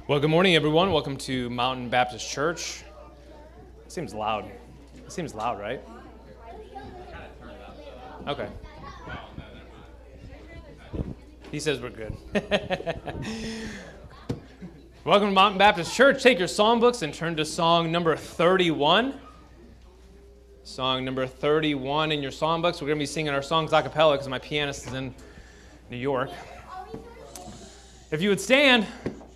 Well, good morning, everyone. Welcome to Mountain Baptist Church. It seems loud. It seems loud, right? Okay. He says we're good. Welcome to Mountain Baptist Church. Take your psalm books and turn to song number 31. Song number 31 in your psalm books. We're going to be singing our songs a cappella because my pianist is in New York. If you would stand,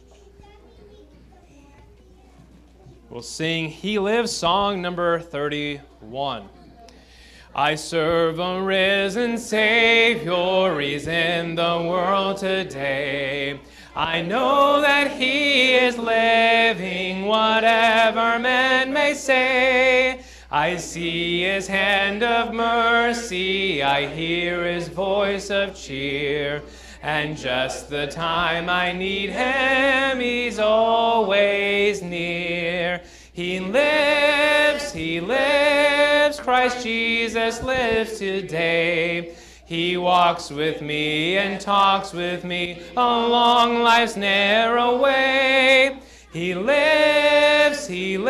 we'll sing He Lives, song number 31. I serve a risen Savior, He's in the world today. I know that He is living, whatever men may say. I see His hand of mercy, I hear His voice of cheer. And just the time I need Him, He's always near. He lives, Christ Jesus lives today. He walks with me and talks with me along life's narrow way. He lives,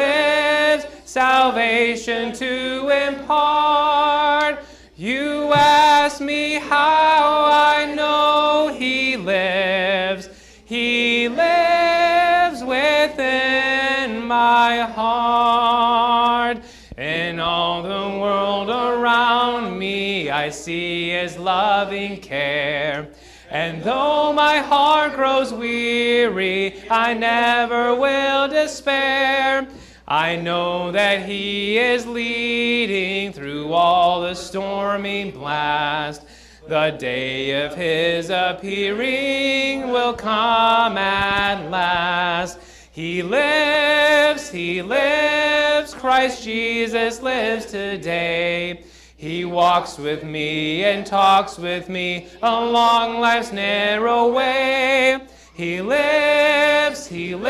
salvation to impart. You ask me how I know He lives. He lives within my heart. In all the world around me, I see His loving care. And though my heart grows weary, I never will despair. I know that He is leading through all the stormy blast. The day of His appearing will come at last. He lives, Christ Jesus lives today. He walks with me and talks with me along life's narrow way. He lives,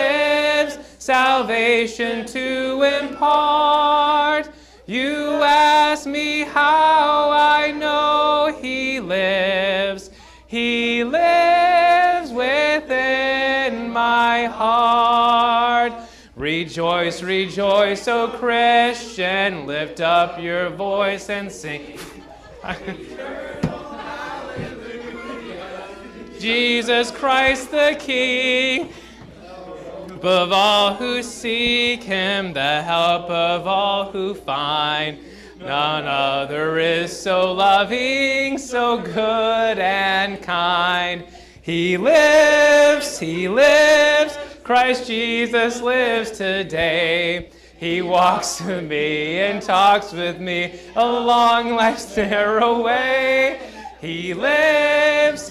salvation to impart. You ask me how I know He lives. He lives within my heart. Rejoice, rejoice, O Christian, lift up your voice and sing. Jesus Christ the King, above all who seek Him, the help of all who find. None other is so loving, so good and kind. He lives, Christ Jesus lives today. He walks with me and talks with me along life's narrow way. He lives,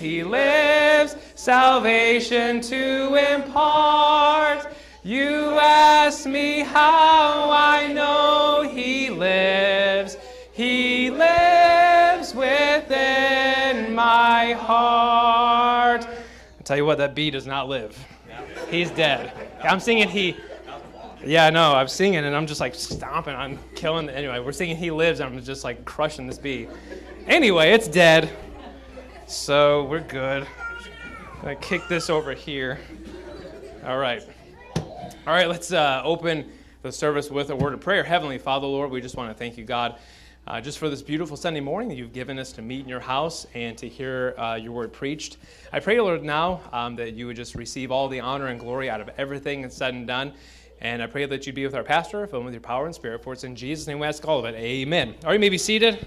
salvation to impart. You ask me how I know He lives. He lives within my heart. I'll tell you what, that bee does not live. He's dead. I'm singing He. Yeah, I know. I'm singing and I'm just like stomping. I'm killing. Anyway, we're singing He Lives and I'm just like crushing this bee. Anyway, it's dead. So we're good. I'm going to kick this over here. All right. All right, let's open the service with a word of prayer. Heavenly Father, Lord, we just want to thank you, God, just for this beautiful Sunday morning that you've given us to meet in your house and to hear your word preached. I pray, Lord, now that you would just receive all the honor and glory out of everything that's said and done. And I pray that you be with our pastor, fill him with your power and spirit. For it's in Jesus' name we ask all of it. Amen. All right, you may be seated.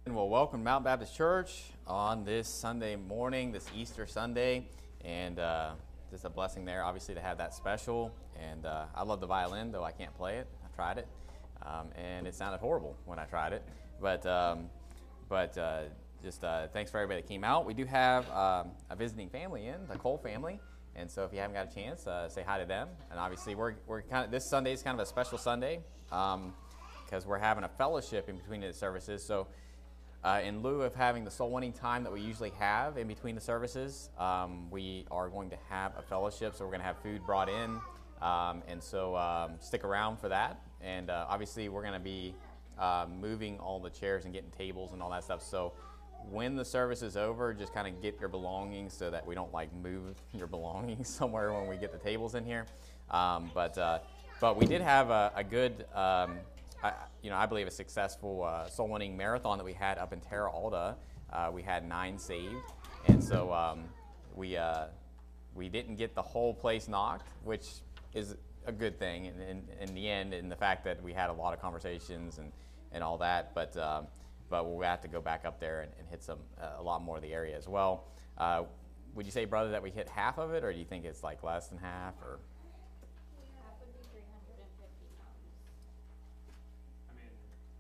Well, welcome to Mount Baptist Church on this Sunday morning, this Easter Sunday, and just a blessing there, obviously, to have that special. And I love the violin, though I can't play it. I tried it, and it sounded horrible when I tried it. But thanks for everybody that came out. We do have a visiting family in, the Cole family, and so if you haven't got a chance, say hi to them. And obviously, we're kind of, this Sunday is kind of a special Sunday because we're having a fellowship in between the services. So in lieu of having the soul winning time that we usually have in between the services, we are going to have a fellowship. So we're going to have food brought in, and so stick around for that. And obviously, we're going to be moving all the chairs and getting tables and all that stuff. So when the service is over, just kind of get your belongings so that we don't like move your belongings somewhere when we get the tables in here. But we did have a good, I believe a successful soul winning marathon that we had up in Terra Alta. We had 9 saved, and so we didn't get the whole place knocked, which is a good thing in the end, in the fact that we had a lot of conversations and all that. But we'll have to go back up there and hit a lot more of the area as well. Would you say, brother, that we hit half of it, or do you think it's like less than half, or? Half would be 350 pounds. I mean,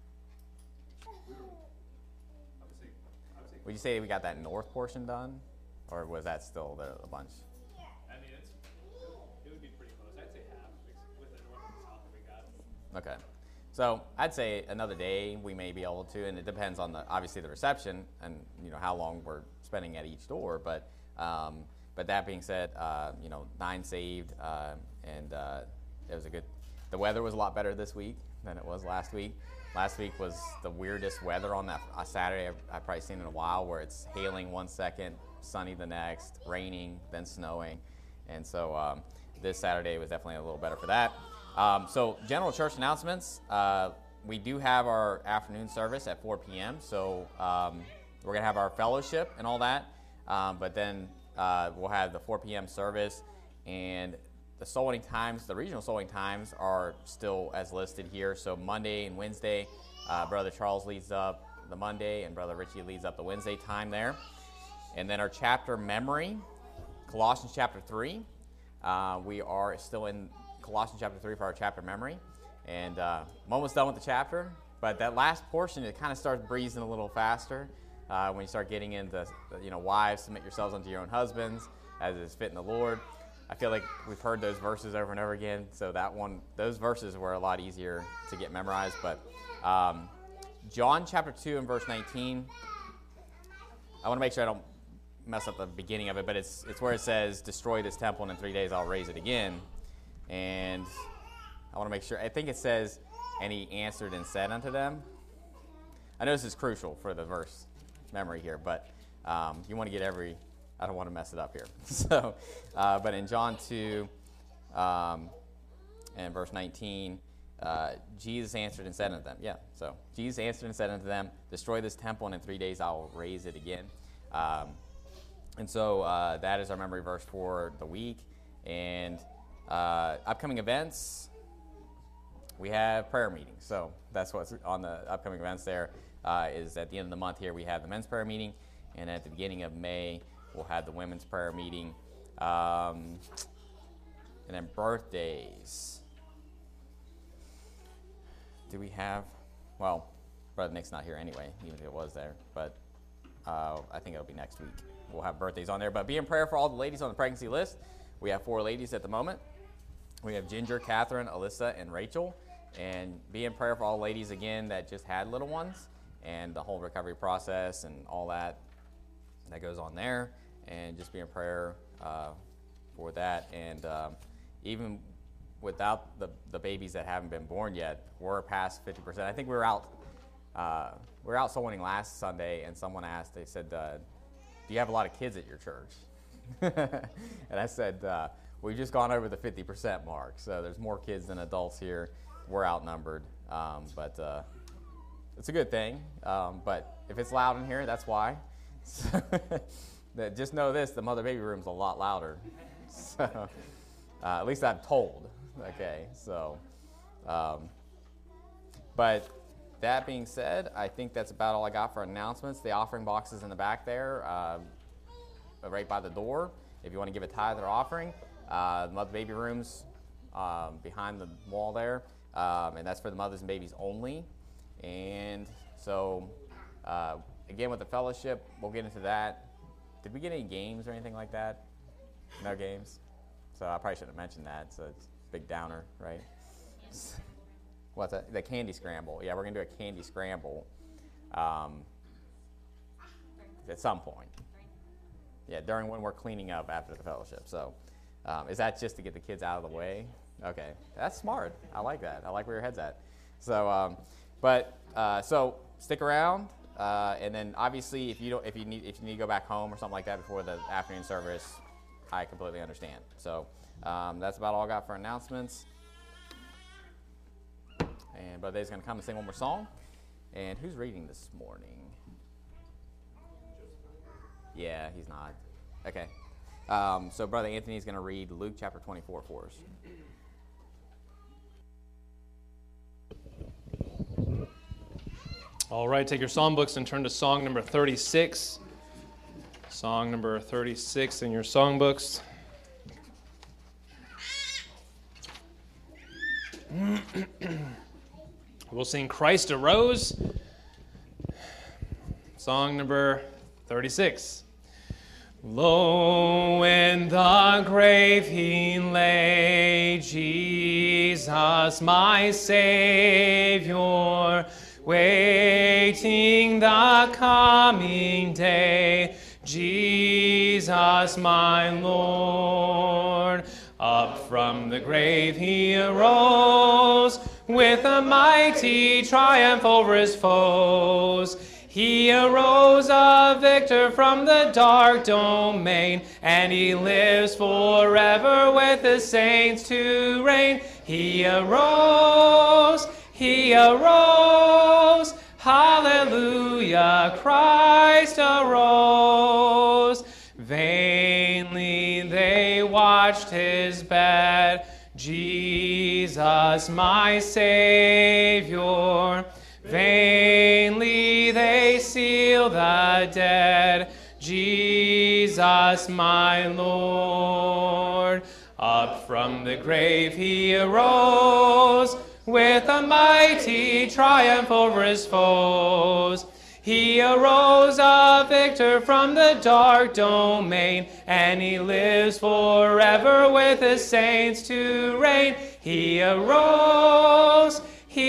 I would say. Would you say we got that north portion done, or was that still a bunch? I mean, it would be pretty close. I'd say half with the north and the south that we got. Okay. So I'd say another day we may be able to, and it depends on obviously the reception and how long we're spending at each door. But that being said, 9 saved, and it was the weather was a lot better this week than it was last week. Last week was the weirdest weather on that Saturday I've probably seen in a while, where it's hailing one second, sunny the next, raining, then snowing. And so this Saturday was definitely a little better for that. So general church announcements. We do have our afternoon service at 4 p.m. So we're going to have our fellowship and all that. But then we'll have the 4 p.m. service. And the soul winning times, the regional soul winning times are still as listed here. So Monday and Wednesday, Brother Charles leads up the Monday and Brother Richie leads up the Wednesday time there. And then our chapter memory, Colossians chapter 3. We are still in Colossians chapter 3 for our chapter memory. And I'm almost done with the chapter. But that last portion, it kind of starts breezing a little faster when you start getting into, wives, submit yourselves unto your own husbands, as is fit in the Lord. I feel like we've heard those verses over and over again. So those verses were a lot easier to get memorized. But John chapter 2 and verse 19, I want to make sure I don't mess up the beginning of it, but it's where it says, destroy this temple and in 3 days I'll raise it again. And I want to make sure, I think it says, and he answered and said unto them. I know this is crucial for the verse memory here, but you want to get I don't want to mess it up here. So, but in John 2 and verse 19, Jesus answered and said unto them. Yeah, so Jesus answered and said unto them, destroy this temple and in 3 days I will raise it again. And so that is our memory verse for the week. And upcoming events, we have prayer meetings. So that's what's on the upcoming events there. Is at the end of the month here, we have the men's prayer meeting. And at the beginning of May, we'll have the women's prayer meeting. And then birthdays. Do we have, well, Brother Nick's not here anyway, even if it was there. But I think it'll be next week. We'll have birthdays on there. But be in prayer for all the ladies on the pregnancy list. We have 4 ladies at the moment. We have Ginger, Catherine, Alyssa, and Rachel. And be in prayer for all the ladies, again, that just had little ones. And the whole recovery process and all that goes on there. And just be in prayer for that. And even without the babies that haven't been born yet, we're past 50%. I think we were out soul winning last Sunday, and someone asked, they said, do you have a lot of kids at your church? And I said, we've just gone over the 50% mark. So there's more kids than adults here. We're outnumbered, but it's a good thing. But if it's loud in here, that's why. So, just know this, the mother baby room's a lot louder. So at least I'm told. Okay, so, but that being said, I think that's about all I got for announcements. The offering box is in the back there, right by the door. If you want to give a tithe or offering, the mother baby rooms behind the wall there, and that's for the mothers and babies only. And so, again, with the fellowship, we'll get into that. Did we get any games or anything like that? No games? So I probably shouldn't have mentioned that, so it's a big downer, right? What's that? The candy scramble. Yeah, we're going to do a candy scramble at some point. Yeah, during when we're cleaning up after the fellowship. So is that just to get the kids out of the way? Okay, that's smart. I like that. I like where your head's at. So, so stick around, and then obviously if you need to go back home or something like that before the afternoon service, I completely understand. So that's about all I got for announcements. And Brother Dave's going to come and sing one more song. And who's reading this morning? Yeah, he's not. Okay. So Brother Anthony's going to read Luke chapter 24 for us. All right, take your songbooks and turn to song number 36. Song number 36 in your songbooks. We'll sing Christ Arose. Song number 36. Lo, in the grave he lay, Jesus my Savior, waiting the coming day, Jesus my Lord. Up from the grave he arose, with a mighty triumph over his foes. He arose a victor from the dark domain, and he lives forever with the saints to reign. He arose, hallelujah, Christ arose. Vainly they watched his bed, Jesus my Savior. Vainly they seal the dead, Jesus my Lord. Up from the grave he arose, with a mighty triumph over his foes. He arose a victor from the dark domain, and he lives forever with his saints to reign. He arose,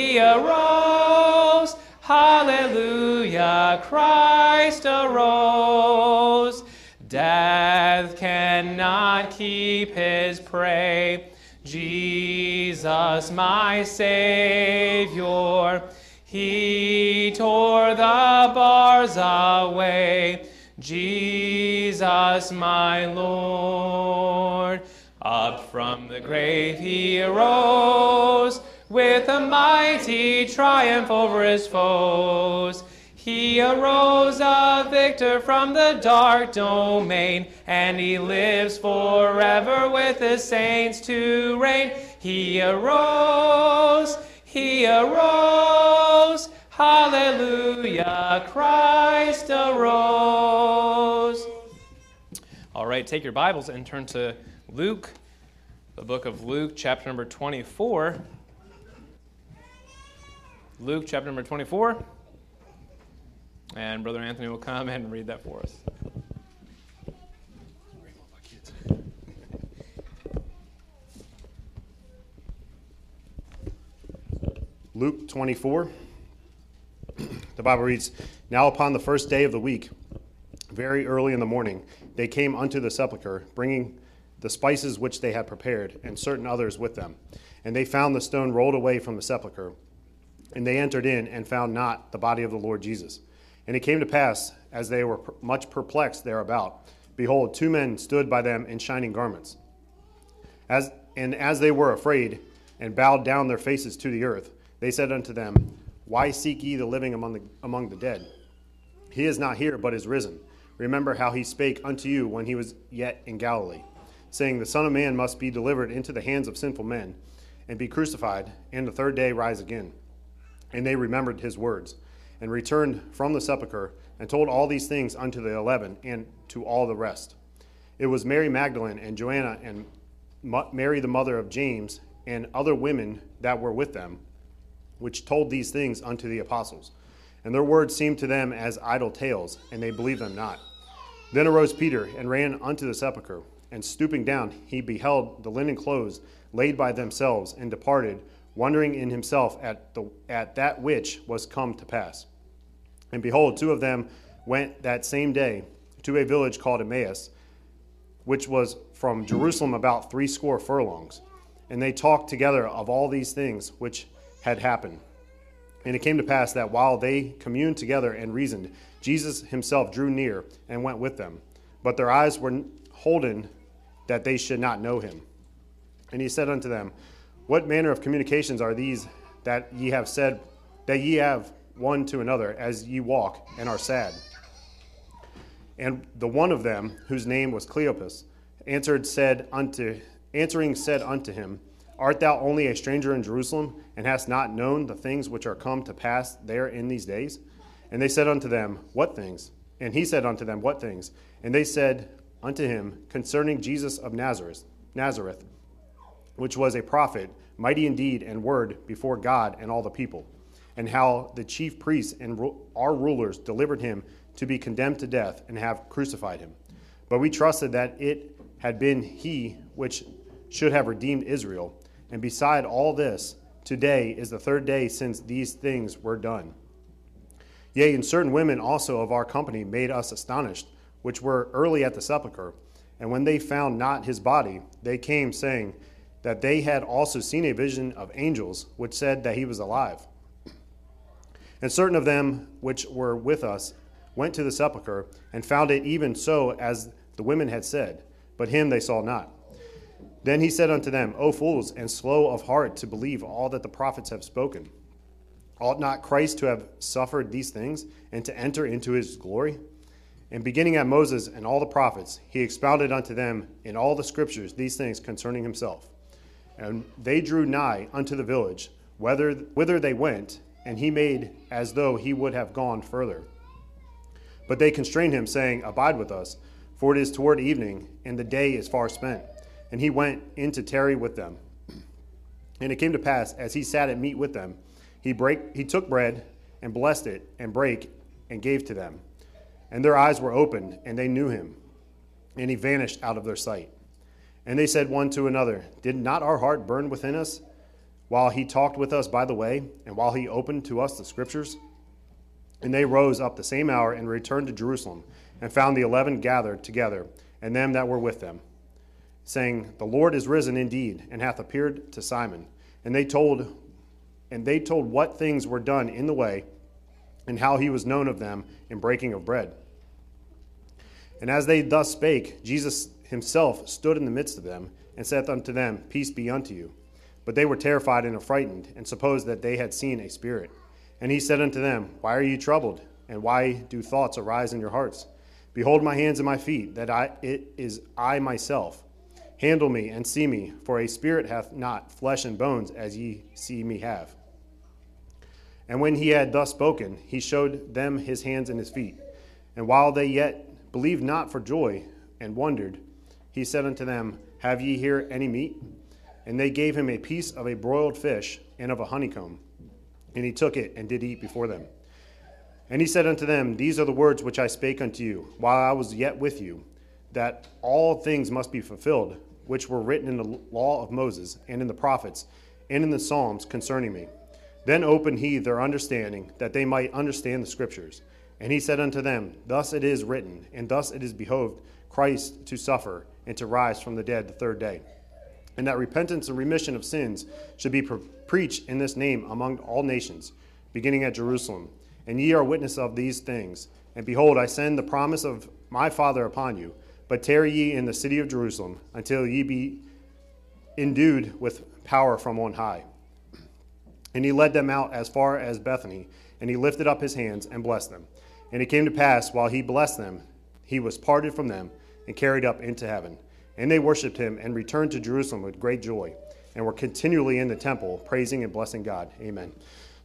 hallelujah, Christ arose. Death cannot keep his prey, Jesus my Savior. He tore the bars away, Jesus my Lord. Up from the grave he arose, with a mighty triumph over his foes. He arose a victor from the dark domain, and he lives forever with his saints to reign. He arose, hallelujah, Christ arose. All right, take your Bibles and turn to Luke, the book of Luke, chapter number 24. Luke, chapter number 24. And Brother Anthony will come and read that for us. Luke 24. The Bible reads, Now upon the first day of the week, very early in the morning, they came unto the sepulchre, bringing the spices which they had prepared, and certain others with them. And they found the stone rolled away from the sepulchre. And they entered in, and found not the body of the Lord Jesus. And it came to pass, as they were much perplexed thereabout, behold, two men stood by them in shining garments. As they were afraid, and bowed down their faces to the earth, they said unto them, Why seek ye the living among the dead? He is not here, but is risen. Remember how he spake unto you when he was yet in Galilee, saying, The Son of Man must be delivered into the hands of sinful men, and be crucified, and the third day rise again. And they remembered his words, and returned from the sepulchre, and told all these things unto the 11, and to all the rest. It was Mary Magdalene, and Joanna, and Mary the mother of James, and other women that were with them, which told these things unto the apostles. And their words seemed to them as idle tales, and they believed them not. Then arose Peter, and ran unto the sepulchre, and stooping down, he beheld the linen clothes laid by themselves, and departed, wondering in himself at that which was come to pass. And behold, two of them went that same day to a village called Emmaus, which was from Jerusalem about 60 furlongs. And they talked together of all these things which had happened. And it came to pass that while they communed together and reasoned, Jesus himself drew near and went with them. But their eyes were holden that they should not know him. And he said unto them, What manner of communications are these that ye have said, that ye have one to another, as ye walk and are sad? And the one of them, whose name was Cleopas, answering said unto him, Art thou only a stranger in Jerusalem, and hast not known the things which are come to pass there in these days? And they said unto them, What things? And he said unto them, What things? And they said unto him, Concerning Jesus of Nazareth, which was a prophet, mighty in deed and word before God and all the people, and how the chief priests and our rulers delivered him to be condemned to death, and have crucified him. But we trusted that it had been he which should have redeemed Israel. And beside all this, today is the third day since these things were done. Yea, and certain women also of our company made us astonished, which were early at the sepulchre. And when they found not his body, they came, saying that they had also seen a vision of angels, which said that he was alive. And certain of them which were with us went to the sepulchre, and found it even so as the women had said, but him they saw not. Then he said unto them, O fools, and slow of heart to believe all that the prophets have spoken. Ought not Christ to have suffered these things, and to enter into his glory? And beginning at Moses and all the prophets, he expounded unto them in all the scriptures these things concerning himself. And they drew nigh unto the village, whither they went, and he made as though he would have gone further. But they constrained him, saying, Abide with us, for it is toward evening, and the day is far spent. And he went in to tarry with them. And it came to pass, as he sat at meat with them, he took bread, and blessed it, and brake, and gave to them. And their eyes were opened, and they knew him. And he vanished out of their sight. And they said one to another, Did not our heart burn within us, while he talked with us by the way, and while he opened to us the scriptures? And they rose up the same hour, and returned to Jerusalem, and found the 11 gathered together, and them that were with them, saying, The Lord is risen indeed, and hath appeared to Simon. And they told what things were done in the way, and how he was known of them in breaking of bread. And as they thus spake, Jesus himself stood in the midst of them, and saith unto them, Peace be unto you. But they were terrified and affrighted, and supposed that they had seen a spirit. And he said unto them, Why are ye troubled? And why do thoughts arise in your hearts? Behold my hands and my feet, that it is I myself. Handle me and see me, for a spirit hath not flesh and bones, as ye see me have. And when he had thus spoken, he showed them his hands and his feet. And while they yet believed not for joy, and wondered, he said unto them, Have ye here any meat? And they gave him a piece of a broiled fish, and of a honeycomb. And he took it, and did eat before them. And he said unto them, These are the words which I spake unto you, while I was yet with you, that all things must be fulfilled, which were written in the law of Moses, and in the prophets, and in the Psalms concerning me. Then opened he their understanding, that they might understand the scriptures. And he said unto them, Thus it is written, and thus it is behoved Christ to suffer, and to rise from the dead the third day. And that repentance and remission of sins should be preached in this name among all nations, beginning at Jerusalem. And ye are witnesses of these things. And behold, I send the promise of my Father upon you. But tarry ye in the city of Jerusalem, until ye be endued with power from on high. And he led them out as far as Bethany, and he lifted up his hands and blessed them. And it came to pass, while he blessed them, he was parted from them, and carried up into heaven. And they worshipped him, and returned to Jerusalem with great joy, and were continually in the temple, praising and blessing God. Amen.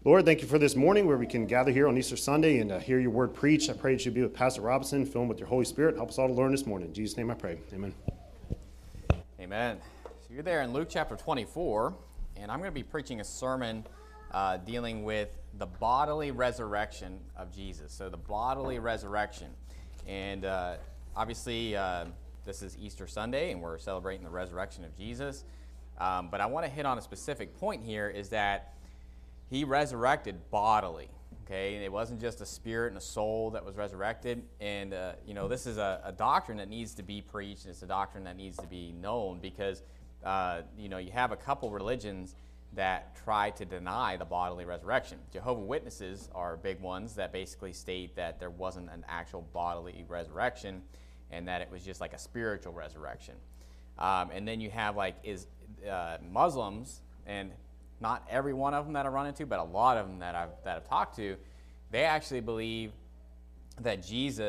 Lord, thank you for this morning where we can gather here on Easter Sunday and hear your word preached. I pray that you be with Pastor Robinson, fill him with your Holy Spirit. Help us all to learn this morning. In Jesus' name I pray. Amen. Amen. So you're there in Luke chapter 24, and I'm going to be preaching a sermon dealing with the bodily resurrection of Jesus. So the bodily resurrection. And obviously, this is Easter Sunday, and we're celebrating the resurrection of Jesus. But I want to hit on a specific point here, is that he resurrected bodily, okay? It wasn't just a spirit and a soul that was resurrected. And, this is a doctrine that needs to be preached, and it's a doctrine that needs to be known because, you have a couple religions that try to deny the bodily resurrection. Jehovah's Witnesses are big ones that basically state that there wasn't an actual bodily resurrection and that it was just like a spiritual resurrection. And then you have Muslims, and not every one of them that I run into, but a lot of them that I've talked to, they actually believe that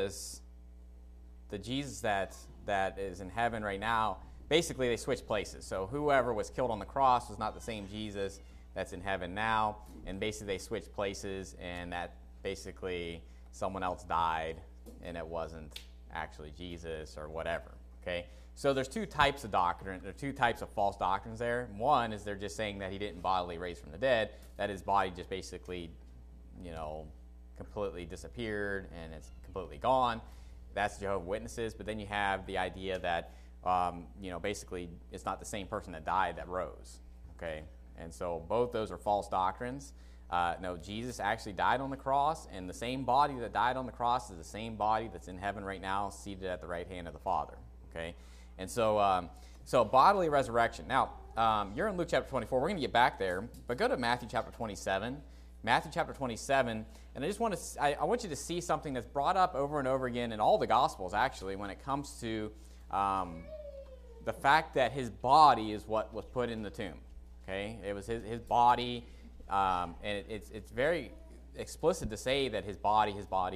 the Jesus that is in heaven right now, basically they switch places. So whoever was killed on the cross was not the same Jesus that's in heaven now, and basically they switched places, and that basically someone else died, and it wasn't actually Jesus or whatever, okay? So there's two types of doctrine, there are two types of false doctrines there. One is they're just saying that he didn't bodily raise from the dead, that his body just basically, completely disappeared and it's completely gone. That's Jehovah's Witnesses. But then you have the idea that, basically it's not the same person that died that rose, okay? And so both those are false doctrines. No, Jesus actually died on the cross, and the same body that died on the cross is the same body that's in heaven right now, seated at the right hand of the Father, okay? And so bodily resurrection. Now, you're in Luke chapter 24. We're going to get back there, but go to Matthew chapter 27. Matthew chapter 27, and I want you to see something that's brought up over and over again in all the Gospels, actually, when it comes to the fact that his body is what was put in the tomb, okay? It was his body, and it's very explicit to say that his body,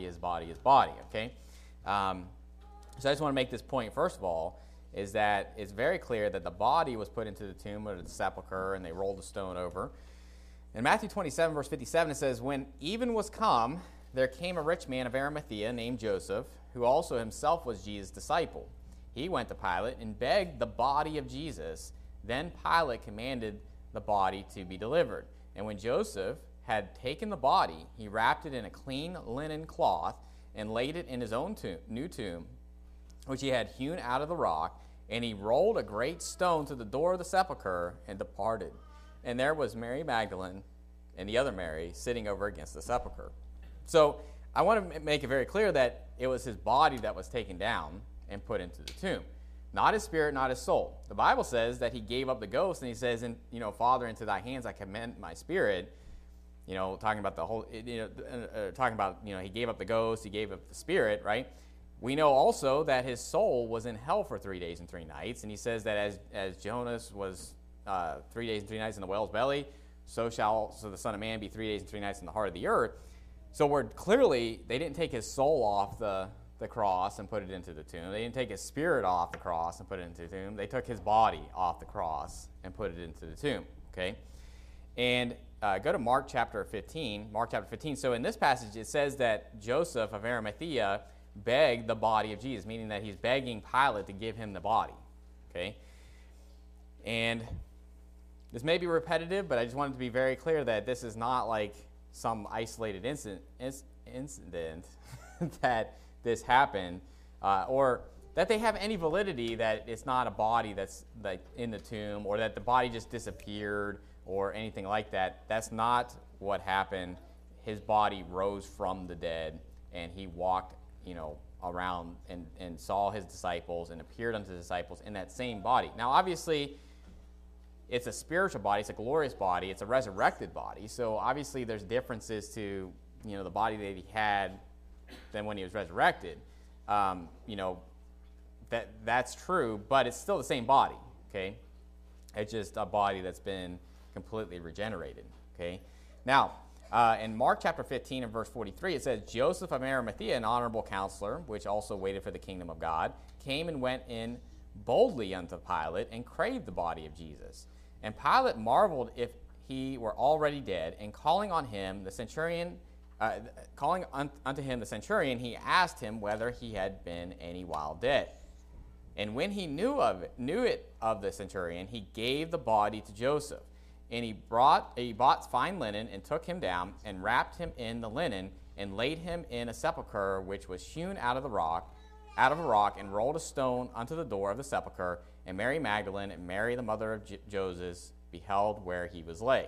okay? So I just want to make this point, first of all, is that it's very clear that the body was put into the tomb or the sepulcher, and they rolled the stone over. In Matthew 27, verse 57, it says, "When even was come, there came a rich man of Arimathea named Joseph, who also himself was Jesus' disciple. He went to Pilate and begged the body of Jesus. Then Pilate commanded the body to be delivered. And when Joseph had taken the body, he wrapped it in a clean linen cloth and laid it in his own new tomb, which he had hewn out of the rock, and he rolled a great stone to the door of the sepulchre and departed. And there was Mary Magdalene and the other Mary sitting over against the sepulchre." So I want to make it very clear that it was his body that was taken down and put into the tomb, not his spirit, not his soul. The Bible says that he gave up the ghost, and he says, "Father, into thy hands I commend my spirit." Talking about the whole, he gave up the ghost, he gave up the spirit, right? We know also that his soul was in hell for 3 days and 3 nights, and he says that as Jonas was 3 days and 3 nights in the whale's belly, so shall the Son of Man be 3 days and 3 nights in the heart of the earth. So we're clearly, they didn't take his soul off the cross and put it into the tomb. They didn't take his spirit off the cross and put it into the tomb. They took his body off the cross and put it into the tomb, okay? And go to Mark chapter 15. Mark chapter 15. So in this passage, it says that Joseph of Arimathea begged the body of Jesus, meaning that he's begging Pilate to give him the body, okay? And this may be repetitive, but I just wanted to be very clear that this is not like some isolated incident that this happened, or that they have any validity that it's not a body that's like in the tomb, or that the body just disappeared or anything like that. That's not what happened. His body rose from the dead, and he walked, around and saw his disciples and appeared unto the disciples in that same body. Now, obviously, it's a spiritual body. It's a glorious body. It's a resurrected body. So obviously there's differences to, the body that he had than when he was resurrected. That's true, but it's still the same body, okay? It's just a body that's been completely regenerated, okay? Now, in Mark chapter 15 and verse 43, it says, "Joseph of Arimathea, an honorable counselor, which also waited for the kingdom of God, came and went in boldly unto Pilate and craved the body of Jesus. And Pilate marveled if he were already dead, and calling unto him the centurion, he asked him whether he had been any while dead. And when he knew it of the centurion, he gave the body to Joseph. And he bought fine linen, and took him down, and wrapped him in the linen, and laid him in a sepulchre which was hewn out of a rock, and rolled a stone unto the door of the sepulchre. And Mary Magdalene and Mary the mother of Joseph beheld where he was laid.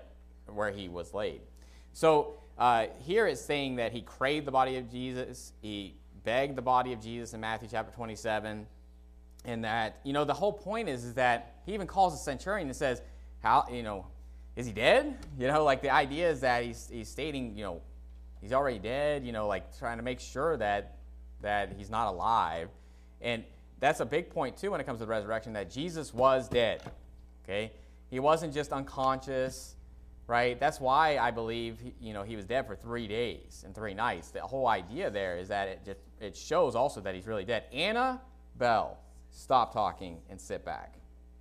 So here it's saying that he craved the body of Jesus. He begged the body of Jesus in Matthew chapter 27. And that, the whole point is that he even calls the centurion and says, how, is he dead? Like the idea is that he's stating, he's already dead, like trying to make sure that he's not alive. And that's a big point too when it comes to the resurrection, that Jesus was dead. Okay? He wasn't just unconscious, right? That's why I believe he was dead for 3 days and 3 nights. The whole idea there is that it shows also that he's really dead. Anna Bell, stop talking and sit back.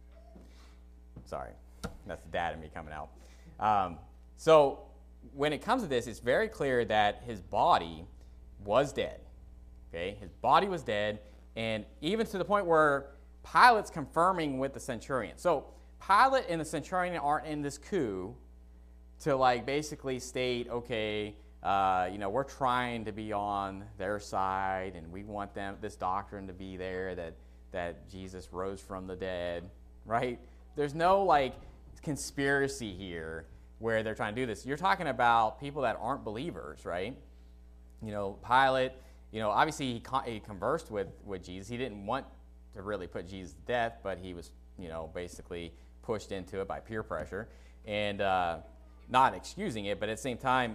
Sorry, that's the dad in me coming out. So when it comes to this, it's very clear that his body was dead. Okay, his body was dead, and even to the point where Pilate's confirming with the centurion. So Pilate and the centurion aren't in this coup to basically state, okay, we're trying to be on their side, and we want this doctrine to be there that Jesus rose from the dead, right? There's no conspiracy here where they're trying to do this. You're talking about people that aren't believers, right? Pilate, obviously he conversed with Jesus. He didn't want to really put Jesus to death, but he was, basically pushed into it by peer pressure, and not excusing it, but at the same time,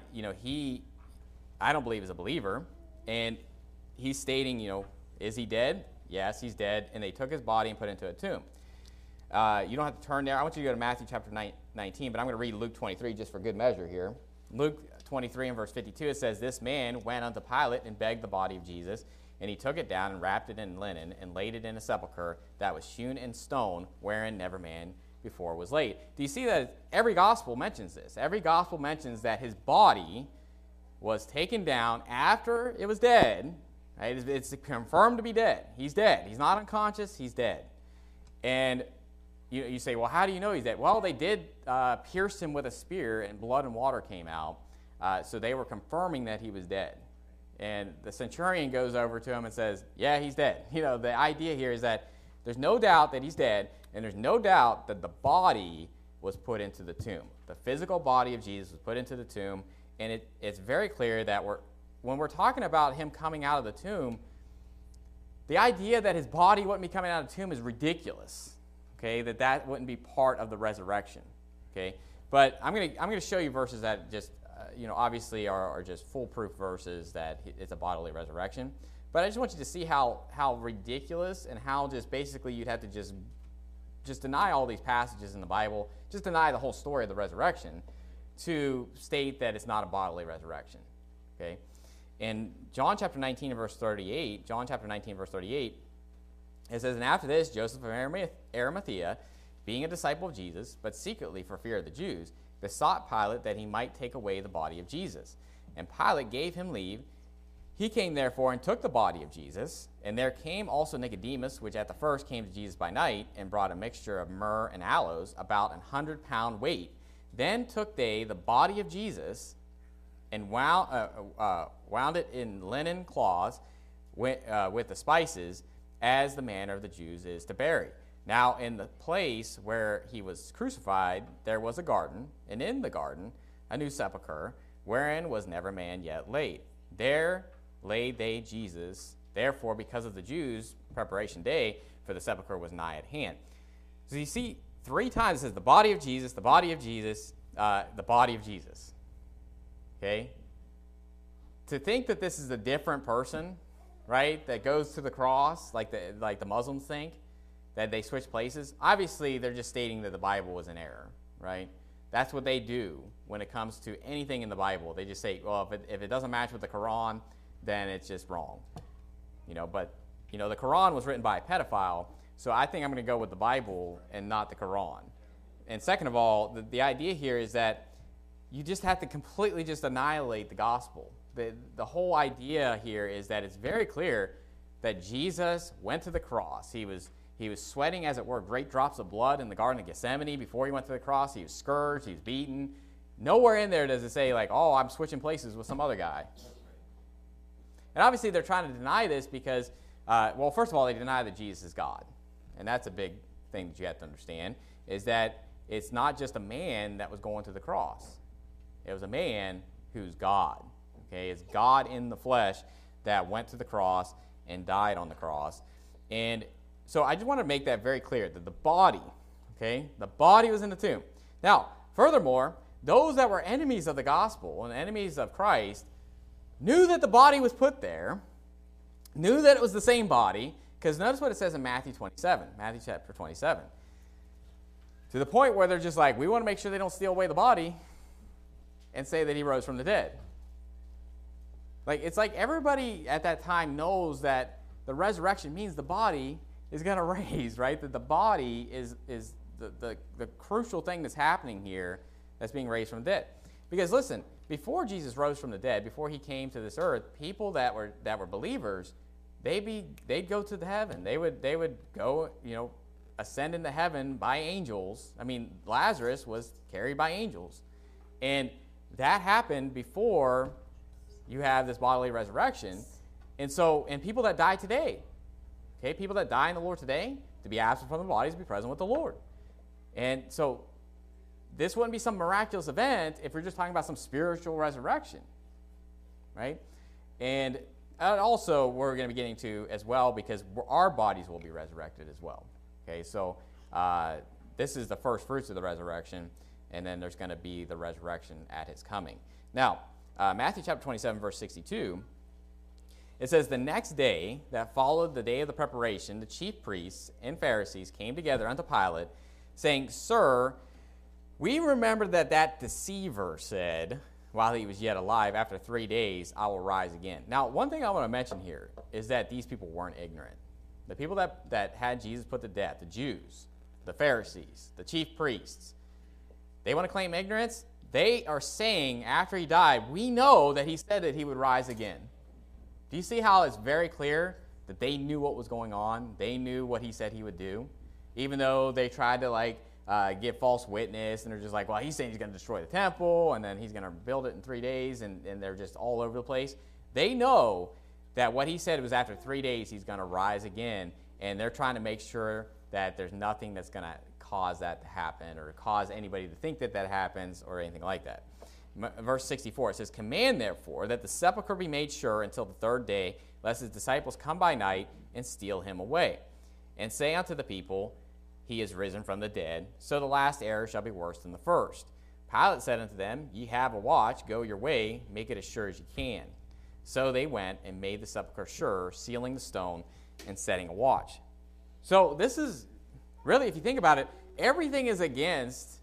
I don't believe is a believer, and he's stating, is he dead? Yes, he's dead, and they took his body and put it into a tomb. You don't have to turn there. I want you to go to Matthew chapter 19, but I'm going to read Luke 23 just for good measure here. Luke 23 and verse 52, it says, "This man went unto Pilate and begged the body of Jesus, and he took it down and wrapped it in linen and laid it in a sepulchre that was hewn in stone, wherein never man before was laid." Do you see that every gospel mentions this? Every gospel mentions that his body was taken down after it was dead. Right? It's confirmed to be dead. He's dead. He's not unconscious. He's dead. And you say, well, how do you know he's dead? Well, they did pierce him with a spear, and blood and water came out. So they were confirming that he was dead. And the centurion goes over to him and says, yeah, he's dead. The idea here is that there's no doubt that he's dead, and there's no doubt that the body was put into the tomb. The physical body of Jesus was put into the tomb, and it's very clear that when we're talking about him coming out of the tomb, the idea that his body wouldn't be coming out of the tomb is ridiculous. Okay, that wouldn't be part of the resurrection. Okay, but I'm gonna show you verses that just obviously are just foolproof verses that it's a bodily resurrection. But I just want you to see how ridiculous and how just basically you'd have to just deny all these passages in the Bible, just deny the whole story of the resurrection, to state that it's not a bodily resurrection. Okay, in John chapter 19 and verse 38, it says, "And after this, Joseph of Arimathea, being a disciple of Jesus, but secretly for fear of the Jews, besought Pilate that he might take away the body of Jesus. And Pilate gave him leave. He came therefore and took the body of Jesus. And there came also Nicodemus, which at the first came to Jesus by night, and brought a mixture of myrrh and aloes, about 100-pound weight. Then took they the body of Jesus and wound it in linen cloths with the spices, as the manner of the Jews is to bury. Now in the place where he was crucified, there was a garden, and in the garden a new sepulchre, wherein was never man yet laid. There laid they Jesus. Therefore, because of the Jews' preparation day, for the sepulchre was nigh at hand." So you see, 3 times it says the body of Jesus, the body of Jesus, the body of Jesus. Okay? To think that this is a different person, right, that goes to the cross, like the Muslims think, that they switch places, obviously they're just stating that the Bible was in error, right? That's what they do when it comes to anything in the Bible. They just say, well, if it doesn't match with the Quran, then it's just wrong. But the Quran was written by a pedophile, so I think I'm going to go with the Bible and not the Quran. and second of all, the idea here is that you just have to completely just annihilate the gospel. The whole idea here is that it's very clear that Jesus went to the cross. He was sweating, as it were, great drops of blood in the Garden of Gethsemane before he went to the cross. He was scourged. He was beaten. Nowhere in there does it say, like, oh, I'm switching places with some other guy. And obviously they're trying to deny this because, well, first of all, they deny that Jesus is God. And that's a big thing that you have to understand, is that it's not just a man that was going to the cross. It was a man who's God. Okay, it's God in the flesh that went to the cross and died on the cross. And so I just want to make that very clear, that the body was in the tomb. Now, furthermore, those that were enemies of the gospel and enemies of Christ knew that the body was put there, knew that it was the same body, because notice what it says in Matthew chapter 27. To the point where they're just like, we want to make sure they don't steal away the body and say that he rose from the dead. Like, it's like everybody at that time knows that the resurrection means the body is going to raise, right? That the body is the crucial thing that's happening here, that's being raised from the dead. Because listen, before Jesus rose from the dead, before he came to this earth, people that were believers, they'd go to the heaven. They would go, ascend into heaven by angels. I mean, Lazarus was carried by angels. And that happened before you have this bodily resurrection. And people that die today, okay, people that die in the Lord today, to be absent from the bodies, to be present with the Lord. And so this wouldn't be some miraculous event if we're just talking about some spiritual resurrection, right? And also we're going to be getting to as well, because our bodies will be resurrected as well. Okay, so this is the first fruits of the resurrection, and then there's going to be the resurrection at his coming. Now, Matthew chapter 27, verse 62, it says, the next day that followed the day of the preparation, the chief priests and Pharisees came together unto Pilate, saying, Sir, we remember that deceiver said, while he was yet alive, after 3 days, I will rise again. Now, one thing I want to mention here is that these people weren't ignorant. The people that had Jesus put to death, the Jews, the Pharisees, the chief priests, they want to claim ignorance. They are saying after he died, we know that he said that he would rise again. Do you see how it's very clear that they knew what was going on? They knew what he said he would do, even though they tried to get false witness, and they're just like, well, he's saying he's going to destroy the temple, and then he's going to build it in 3 days, and they're just all over the place. They know that what he said was after 3 days he's going to rise again, and they're trying to make sure that there's nothing that's going to cause that to happen or cause anybody to think that happens or anything like that. Verse 64, it says, Command therefore that the sepulchre be made sure until the 3rd day, lest his disciples come by night and steal him away. And say unto the people, He is risen from the dead, so the last error shall be worse than the first. Pilate said unto them, Ye have a watch, go your way, make it as sure as ye can. So they went and made the sepulchre sure, sealing the stone and setting a watch. So this is, really, if you think about it, everything is against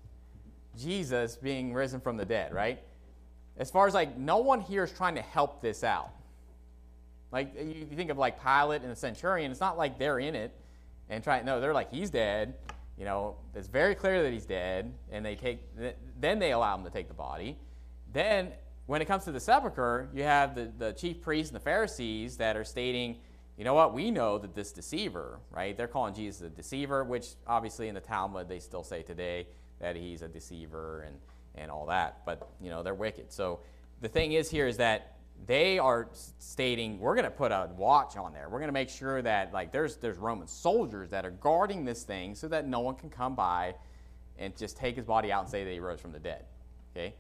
Jesus being risen from the dead, right? As far as no one here is trying to help this out. Like, you think of Pilate and the centurion, it's not like they're in it and they're like, he's dead. It's very clear that he's dead, and then they allow him to take the body. Then, when it comes to the sepulcher, you have the chief priests and the Pharisees that are stating, you know what, we know that this deceiver, right? They're calling Jesus a deceiver, which obviously in the Talmud they still say today that he's a deceiver and all that. But, they're wicked. So the thing is here is that they are stating, we're going to put a watch on there. We're going to make sure that there's Roman soldiers that are guarding this thing so that no one can come by and just take his body out and say that he rose from the dead. Okay?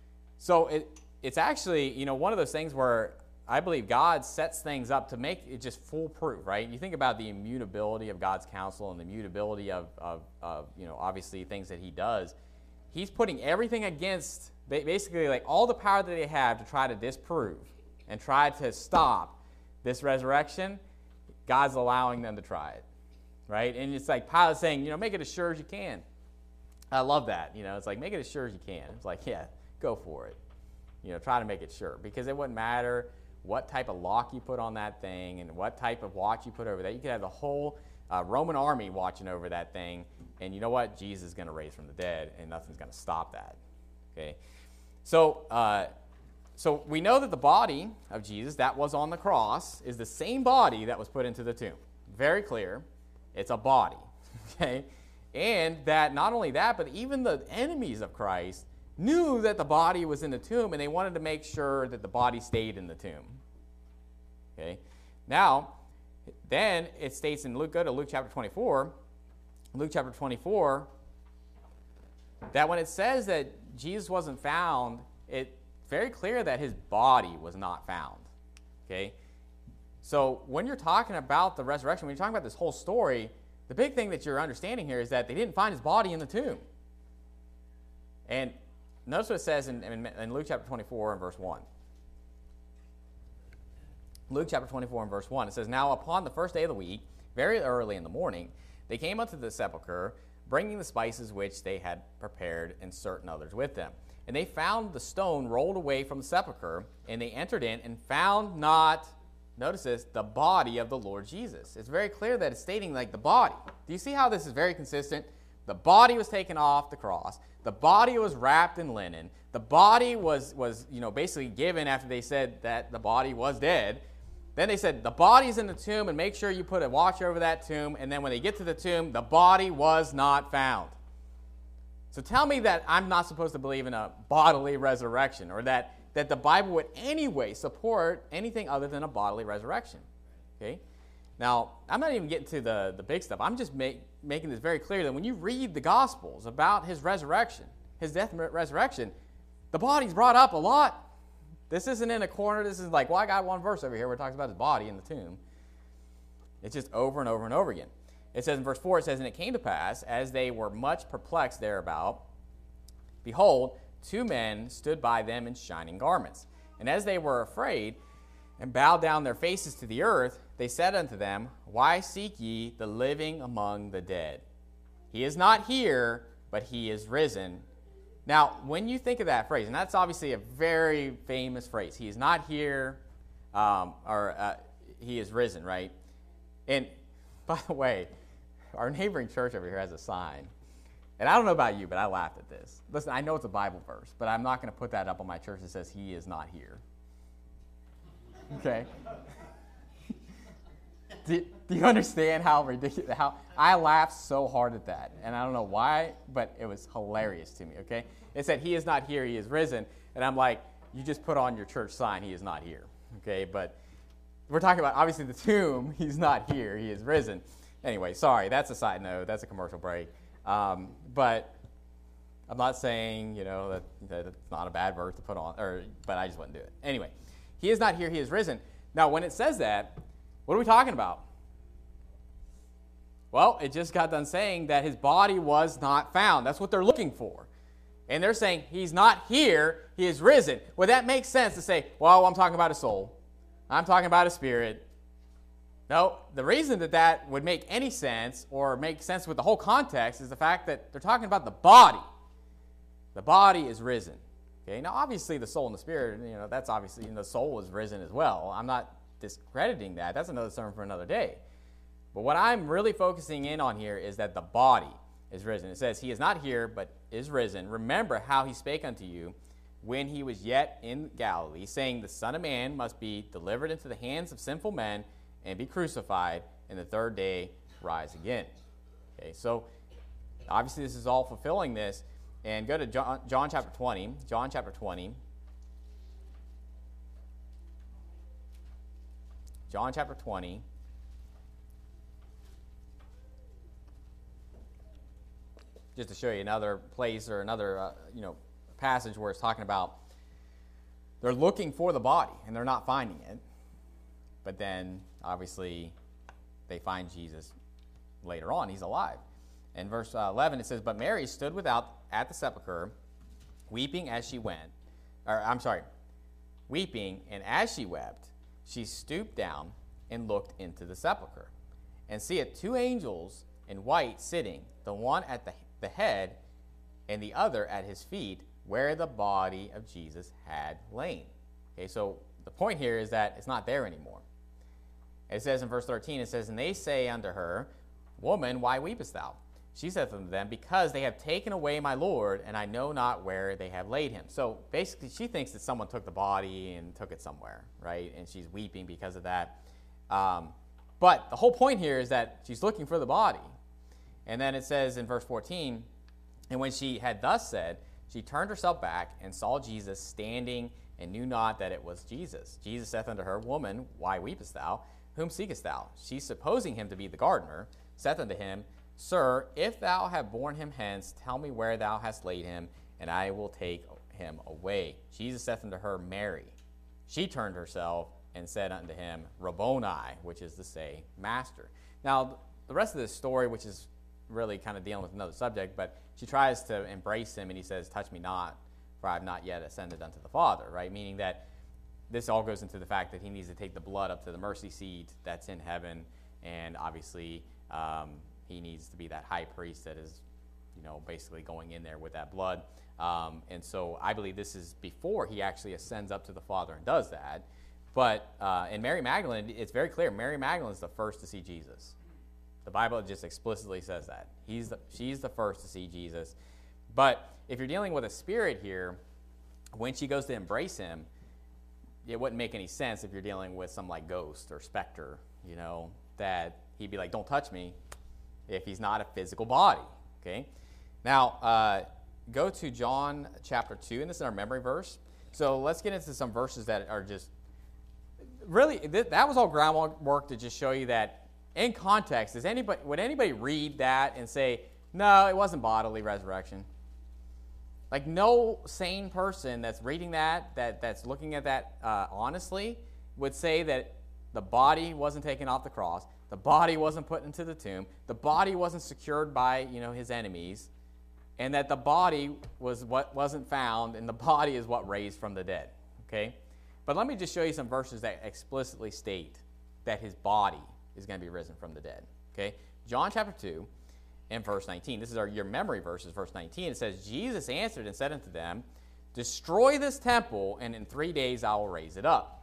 So it's actually, one of those things where I believe God sets things up to make it just foolproof, right? You think about the immutability of God's counsel and the immutability of obviously things that he does. He's putting everything against, basically all the power that they have to try to disprove and try to stop this resurrection. God's allowing them to try it, right? And it's like Pilate saying, make it as sure as you can. I love that. It's like, make it as sure as you can. It's like, yeah, go for it. Try to make it sure, because it wouldn't matter what type of lock you put on that thing and what type of watch you put over that. You could have the whole Roman army watching over that thing, And you know what? Jesus is going to raise from the dead, and nothing's going to stop that. Okay? So we know that the body of Jesus that was on the cross is the same body that was put into the tomb. Very clear. It's a body. Okay? And that not only that, but even the enemies of Christ knew that the body was in the tomb, and they wanted to make sure that the body stayed in the tomb. Okay? Now, then it states in Luke, go to Luke chapter 24, Luke chapter 24, that when it says that Jesus wasn't found, it's very clear that his body was not found. Okay? So when you're talking about the resurrection, when you're talking about this whole story, the big thing that you're understanding here is that they didn't find his body in the tomb. And notice what it says in Luke chapter 24 and verse 1. Luke chapter 24 and verse 1, it says, Now upon the first day of the week, very early in the morning, they came unto the sepulchre, bringing the spices which they had prepared, and certain others with them. And they found the stone rolled away from the sepulchre, and they entered in and found not, notice this, the body of the Lord Jesus. It's very clear that it's stating like the body. Do you see how this is very consistent? The body was taken off the cross. The body was wrapped in linen. The body was basically given after they said that the body was dead. Then they said, the body's in the tomb, and make sure you put a watch over that tomb. And then when they get to the tomb, the body was not found. So tell me that I'm not supposed to believe in a bodily resurrection, or that the Bible would anyway support anything other than a bodily resurrection. Okay? Now, I'm not even getting to the big stuff. I'm just making this very clear that when you read the Gospels about his resurrection, his death and resurrection, the body's brought up a lot. This isn't in a corner. This is like, well, I got one verse over here where it talks about his body in the tomb. It's just over and over and over again. It says in verse 4, it says, And it came to pass, as they were much perplexed thereabout, behold, two men stood by them in shining garments. And as they were afraid, and bowed down their faces to the earth, they said unto them, Why seek ye the living among the dead? He is not here, but he is risen. Now, when you think of that phrase, and that's obviously a very famous phrase, he is not here, he is risen, right? And by the way, our neighboring church over here has a sign. And I don't know about you, but I laughed at this. Listen, I know it's a Bible verse, but I'm not going to put that up on my church that says he is not here. Okay? Do you understand how ridiculous, how I laughed so hard at that? And I don't know why, but it was hilarious to me, okay? It said, he is not here, he is risen. And I'm like, you just put on your church sign, he is not here, okay? But we're talking about, obviously, the tomb, he's not here, he is risen. Anyway, sorry, that's a side note, that's a commercial break. But I'm not saying, that it's not a bad verse to put on, but I just wouldn't do it. Anyway, he is not here, he is risen. Now, when it says that, what are we talking about? Well, it just got done saying that his body was not found. That's what they're looking for. And they're saying, he's not here, he is risen. Well, that makes sense to say, well, I'm talking about a soul. I'm talking about a spirit. No, the reason that would make any sense or make sense with the whole context is the fact that they're talking about the body. The body is risen. Okay, now obviously the soul and the spirit, that's obviously, the soul is risen as well. I'm not discrediting that. That's another sermon for another day. But what I'm really focusing in on here is that the body is risen. It says, he is not here, but is risen. Remember how he spake unto you when he was yet in Galilee, saying, the Son of Man must be delivered into the hands of sinful men and be crucified, and the third day rise again. Okay, so obviously this is all fulfilling this. And go to John chapter 20. John chapter 20. John chapter 20. Just to show you another place or another passage where it's talking about they're looking for the body and they're not finding it. But then obviously they find Jesus later on. He's alive. In verse 11 it says, But Mary stood without at the sepulchre, weeping, and as she wept, she stooped down and looked into the sepulchre, and seeth two angels in white sitting, the one at the head and the other at his feet, where the body of Jesus had lain. Okay, so the point here is that it's not there anymore. It says in verse 13, it says, And they say unto her, Woman, why weepest thou? She saith unto them, Because they have taken away my Lord, and I know not where they have laid him. So basically, she thinks that someone took the body and took it somewhere, right? And she's weeping because of that. But the whole point here is that she's looking for the body. And then it says in verse 14, And when she had thus said, she turned herself back and saw Jesus standing, and knew not that it was Jesus. Jesus saith unto her, Woman, why weepest thou? Whom seekest thou? She, supposing him to be the gardener, saith unto him, Sir, if thou have borne him hence, tell me where thou hast laid him, and I will take him away. Jesus saith unto her, Mary. She turned herself and said unto him, Rabboni, which is to say, Master. Now, the rest of this story, which is really kind of dealing with another subject, but she tries to embrace him, and he says, Touch me not, for I have not yet ascended unto the Father, right? Meaning that this all goes into the fact that he needs to take the blood up to the mercy seat that's in heaven, and obviously he needs to be that high priest that is, basically going in there with that blood. And so I believe this is before he actually ascends up to the Father and does that. But in Mary Magdalene, it's very clear. Mary Magdalene is the first to see Jesus. The Bible just explicitly says that. She's the first to see Jesus. But if you're dealing with a spirit here, when she goes to embrace him, it wouldn't make any sense if you're dealing with some like ghost or specter, that he'd be like, don't touch me, if he's not a physical body, okay? Now, go to John chapter 2, and this is our memory verse. So let's get into some verses that are just, really, that was all groundwork to just show you that in context, would anybody read that and say, no, it wasn't bodily resurrection? Like, no sane person that's reading that's looking at that honestly would say that the body wasn't taken off the cross, the body wasn't put into the tomb, the body wasn't secured by, his enemies, and that the body was what wasn't found, and the body is what raised from the dead, okay? But let me just show you some verses that explicitly state that his body is going to be risen from the dead, okay? John chapter 2. In verse 19, this is your memory verses, verse 19. It says, Jesus answered and said unto them, Destroy this temple, and in 3 days I will raise it up.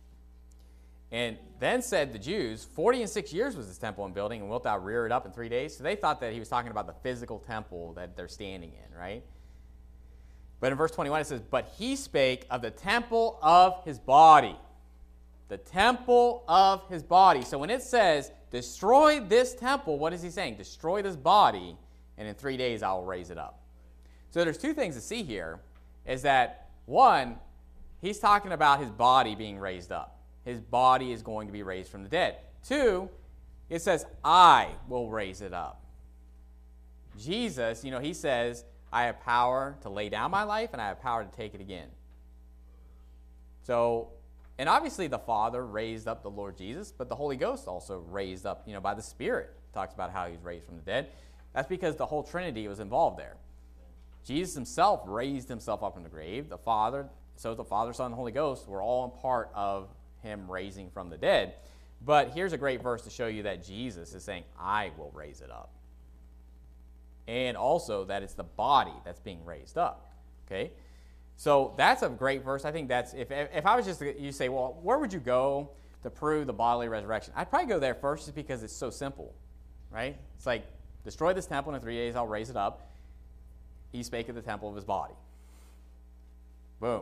And then said the Jews, 46 years was this temple in building, and wilt thou rear it up in 3 days? So they thought that he was talking about the physical temple that they're standing in, right? But in verse 21 it says, But he spake of the temple of his body. The temple of his body. So when it says, destroy this temple, what is he saying? Destroy this body, and in 3 days I will raise it up. So there's two things to see here, is that, one, he's talking about his body being raised up. His body is going to be raised from the dead. Two, it says, I will raise it up. Jesus, he says, I have power to lay down my life, and I have power to take it again. So, and obviously the Father raised up the Lord Jesus, but the Holy Ghost also raised up, by the Spirit. Talks about how he's raised from the dead. That's because the whole Trinity was involved there. Jesus himself raised himself up from the grave. The Father, Son, and the Holy Ghost were all a part of him raising from the dead. But here's a great verse to show you that Jesus is saying, I will raise it up. And also that it's the body that's being raised up. Okay? So that's a great verse. I think that's, if I was just, you say, well, where would you go to prove the bodily resurrection? I'd probably go there first just because it's so simple, right? It's like, destroy this temple, and in 3 days I'll raise it up. He spake of the temple of his body. Boom.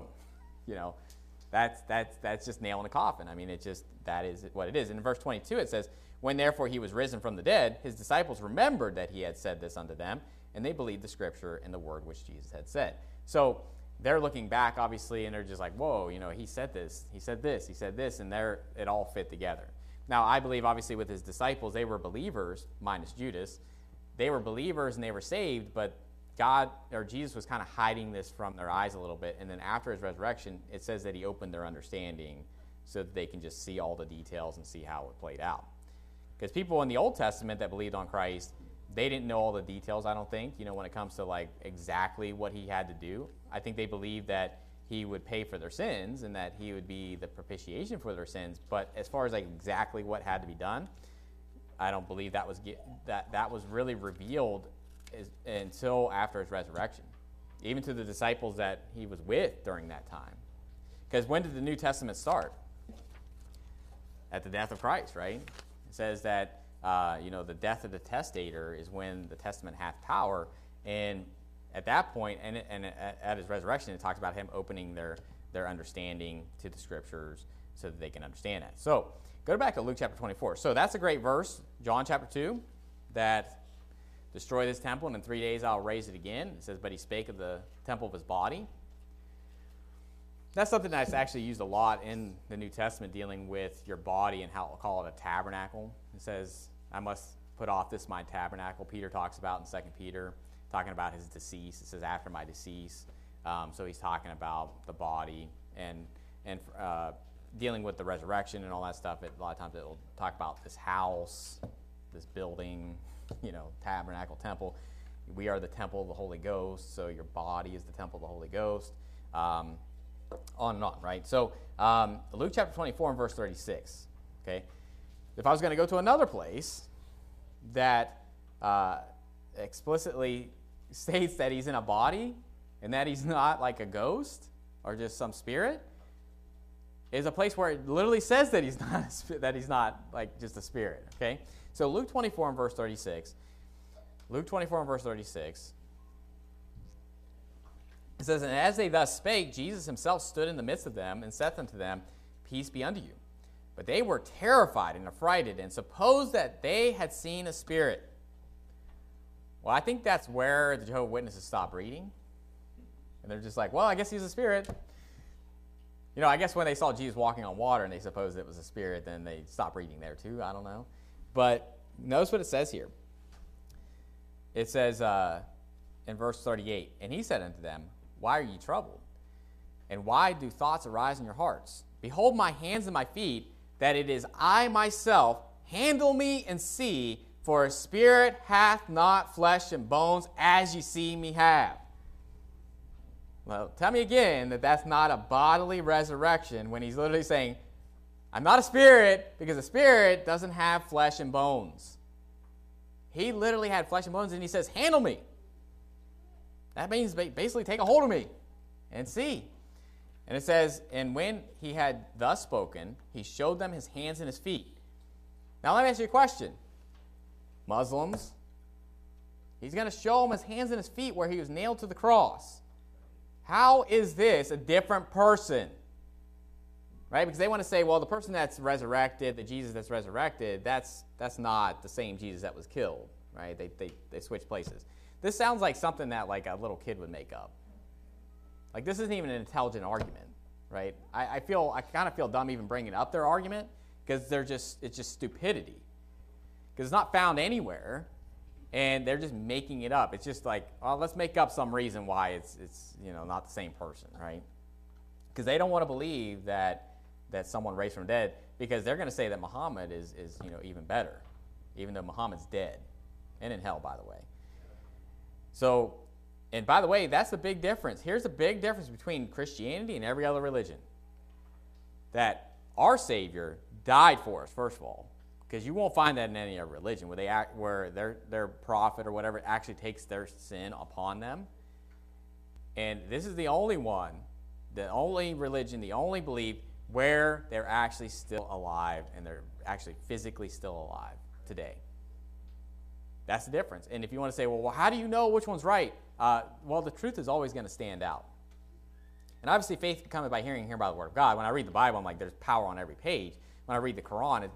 That's just nail in the coffin. I mean, that is what it is. And in verse 22 it says, When therefore he was risen from the dead, his disciples remembered that he had said this unto them, and they believed the scripture and the word which Jesus had said. So, they're looking back, obviously, and they're just like, whoa, he said this, he said this, he said this, and it all fit together. Now, I believe, obviously, with his disciples, they were believers, minus Judas. They were believers and they were saved, but God, or Jesus, was kind of hiding this from their eyes a little bit. And then after his resurrection, it says that he opened their understanding so that they can just see all the details and see how it played out. Because people in the Old Testament that believed on Christ, they didn't know all the details, I don't think, when it comes to like exactly what he had to do. I think they believed that he would pay for their sins and that he would be the propitiation for their sins. But as far as like exactly what had to be done, I don't believe that was really revealed until after his resurrection, even to the disciples that he was with during that time. Because when did the New Testament start? At the death of Christ, right? It says that the death of the testator is when the testament hath power. And at that point, and at his resurrection, it talks about him opening their understanding to the scriptures so that they can understand it. So go back to Luke chapter 24. So that's a great verse, John chapter 2, that destroy this temple, and in 3 days I'll raise it again. It says, but he spake of the temple of his body. That's something that's actually used a lot in the New Testament, dealing with your body and how we'll call it a tabernacle. It says, I must put off this my tabernacle. Peter talks about in 2 Peter, talking about his decease. It says, after my decease. So he's talking about the body and dealing with the resurrection and all that stuff. A lot of times it will talk about this house, this building, tabernacle, temple. We are the temple of the Holy Ghost, so your body is the temple of the Holy Ghost. On and on, right? So Luke chapter 24 and verse 36, okay? If I was going to go to another place that explicitly states that he's in a body and that he's not like a ghost or just some spirit, is a place where it literally says that he's not like just a spirit, okay? So Luke 24 and verse 36. Luke 24 and verse 36. It says, and as they thus spake, Jesus himself stood in the midst of them and saith unto them, peace be unto you. But they were terrified and affrighted and supposed that they had seen a spirit. Well, I think that's where the Jehovah's Witnesses stop reading. And they're just like, well, I guess he's a spirit. I guess when they saw Jesus walking on water and they supposed it was a spirit, then they stopped reading there too. I don't know. But notice what it says here. It says in verse 38, and he said unto them, why are ye troubled? And why do thoughts arise in your hearts? Behold my hands and my feet, that it is I myself. Handle me and see, for a spirit hath not flesh and bones, as ye see me have. Well, tell me again that that's not a bodily resurrection when he's literally saying, I'm not a spirit, because a spirit doesn't have flesh and bones. He literally had flesh and bones, and he says, handle me. That means basically take a hold of me and see. And it says, and when he had thus spoken, he showed them his hands and his feet. Now let me ask you a question. Muslims, he's going to show them his hands and his feet where he was nailed to the cross. How is this a different person? Right? Because they want to say, well, the person that's resurrected, the Jesus that's resurrected, that's not the same Jesus that was killed. Right? They switch places. This sounds like something that like a little kid would make up. Like this isn't even an intelligent argument, right? I kind of feel dumb even bringing up their argument because it's just stupidity. Because it's not found anywhere, and they're just making it up. It's just like, well, let's make up some reason why it's not the same person, right? Because they don't want to believe that someone raised from the dead, because they're going to say that Muhammad is even better, even though Muhammad's dead and in hell, by the way. So, and by the way, that's the big difference. Here's the big difference between Christianity and every other religion. That our Savior died for us, first of all, because you won't find that in any other religion where their prophet or whatever actually takes their sin upon them. And this is the only one, the only religion, the only belief where they're actually still alive and they're actually physically still alive today. That's the difference. And if you want to say, well, how do you know which one's right? Well, the truth is always going to stand out. And obviously, faith comes by hearing by the Word of God. When I read the Bible, I'm like, there's power on every page. When I read the Quran,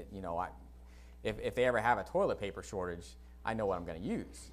if they ever have a toilet paper shortage, I know what I'm going to use.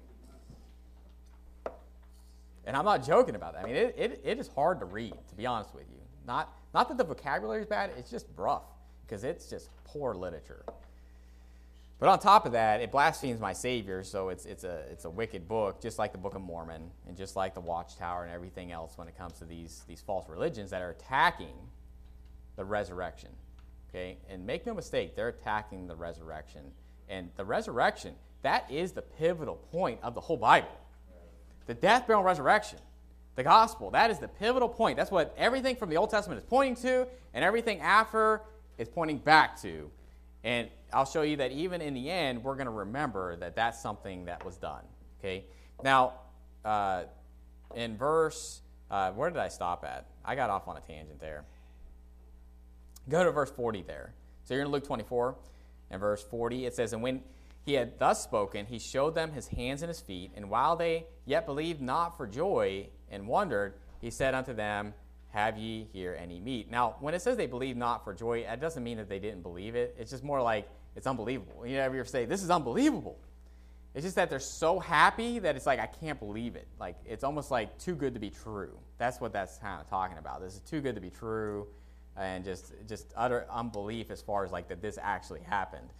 And I'm not joking about that. I mean, it is hard to read, to be honest with you. Not that the vocabulary is bad, it's just rough, because it's just poor literature. But on top of that, it blasphemes my Savior, so it's a wicked book, just like the Book of Mormon, and just like the Watchtower and everything else when it comes to these false religions that are attacking the resurrection. Okay? And make no mistake, they're attacking the resurrection. And the resurrection, that is the pivotal point of the whole Bible. The death, burial, and resurrection. The gospel, that is the pivotal point. That's what everything from the Old Testament is pointing to, and everything after is pointing back to. And I'll show you that even in the end, we're going to remember that that's something that was done. Okay. Now, in verse, where did I stop at? I got off on a tangent there. Go to verse 40 there. So you're in Luke 24. In verse 40, it says, "And when he had thus spoken, he showed them his hands and his feet. And while they yet believed not for joy and wondered, he said unto them, Have ye here any meat?" Now, when it says they believed not for joy, it doesn't mean that they didn't believe it. It's just more like it's unbelievable. You ever say, "This is unbelievable"? It's just that they're so happy that it's like, I can't believe it. Like, it's almost like too good to be true. That's what that's kind of talking about. This is too good to be true, and just utter unbelief as far as like that this actually happened.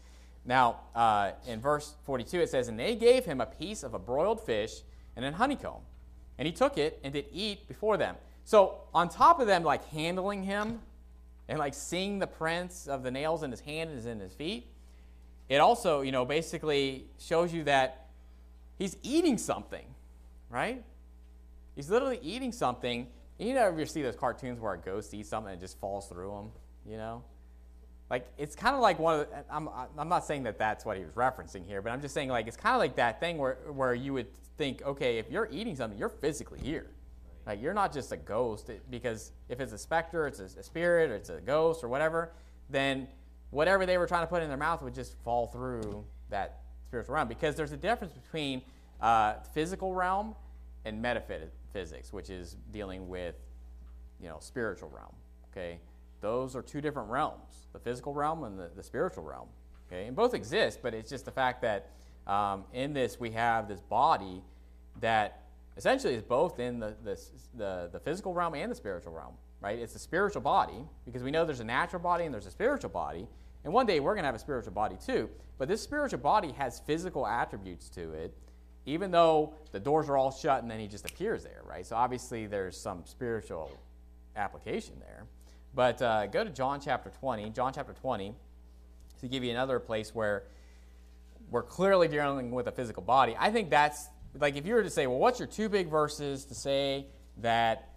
Now, in verse 42, it says, "And they gave him a piece of a broiled fish and an honeycomb. And he took it and did eat before them." So on top of them like handling him and like seeing the prints of the nails in his hand and in his feet, it also, basically shows you that he's eating something, right? He's literally eating something. You ever see those cartoons where a ghost eats something and it just falls through them, Like, it's kind of like one of the, I'm not saying that that's what he was referencing here, but I'm just saying, like, it's kind of like that thing where you would think, okay, if you're eating something, you're physically here. Like, you're not just a ghost, because if it's a specter, it's a spirit, or it's a ghost, or whatever, then whatever they were trying to put in their mouth would just fall through that spiritual realm. Because there's a difference between physical realm and metaphysics, which is dealing with, spiritual realm, okay? Those are two different realms, the physical realm and the spiritual realm, okay? And both exist, but it's just the fact that in this we have this body that essentially is both in the physical realm and the spiritual realm, right? It's a spiritual body, because we know there's a natural body and there's a spiritual body, and one day we're going to have a spiritual body too, but this spiritual body has physical attributes to it, even though the doors are all shut and then he just appears there, right? So obviously there's some spiritual application there. But go to John chapter 20. John chapter 20, to give you another place where we're clearly dealing with a physical body. I think that's, like, if you were to say, well, what's your two big verses to say that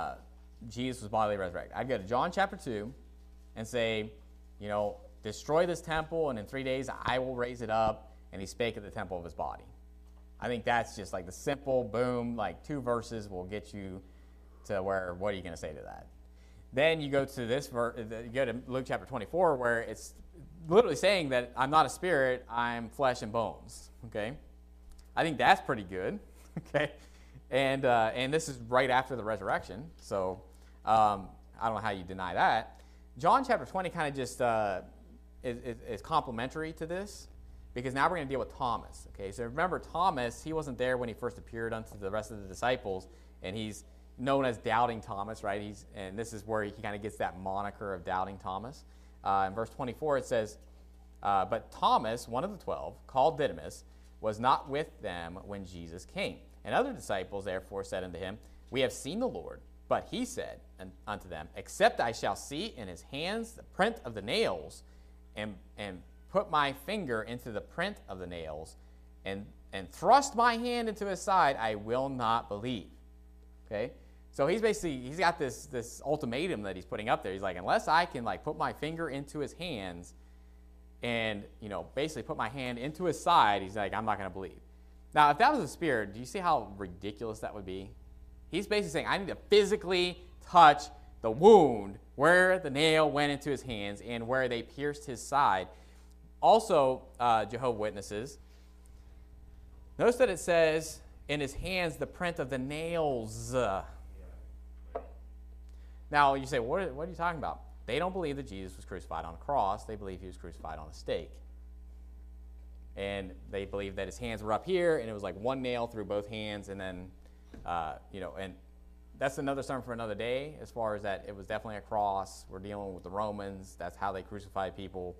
Jesus was bodily resurrected? I'd go to John chapter 2 and say, destroy this temple, and in 3 days I will raise it up, and he spake at the temple of his body. I think that's just like the simple, boom, like 2 verses will get you to where, what are you going to say to that? Then you go to you go to Luke chapter 24, where it's literally saying that I'm not a spirit, I'm flesh and bones. Okay, I think that's pretty good. Okay, and this is right after the resurrection, so I don't know how you deny that. John chapter 20 kind of just is complementary to this, because now we're going to deal with Thomas. Okay, so remember Thomas, he wasn't there when he first appeared unto the rest of the disciples, and he's known as Doubting Thomas, right? And this is where he kind of gets that moniker of Doubting Thomas. In verse 24, it says, "But Thomas, one of the 12, called Didymus, was not with them when Jesus came. And other disciples therefore said unto him, We have seen the Lord. But he said unto them, Except I shall see in his hands the print of the nails, and put my finger into the print of the nails, and thrust my hand into his side, I will not believe." Okay? So he's got this ultimatum that he's putting up there. He's like, unless I can like put my finger into his hands and, basically put my hand into his side, he's like, I'm not going to believe. Now, if that was a spirit, do you see how ridiculous that would be? He's basically saying, I need to physically touch the wound where the nail went into his hands and where they pierced his side. Also, Jehovah's Witnesses, notice that it says, in his hands, the print of the nails. Now, you say, what are you talking about? They don't believe that Jesus was crucified on a cross. They believe he was crucified on a stake. And they believe that his hands were up here, and it was like one nail through both hands, and then, and that's another sermon for another day, as far as that it was definitely a cross. We're dealing with the Romans. That's how they crucified people.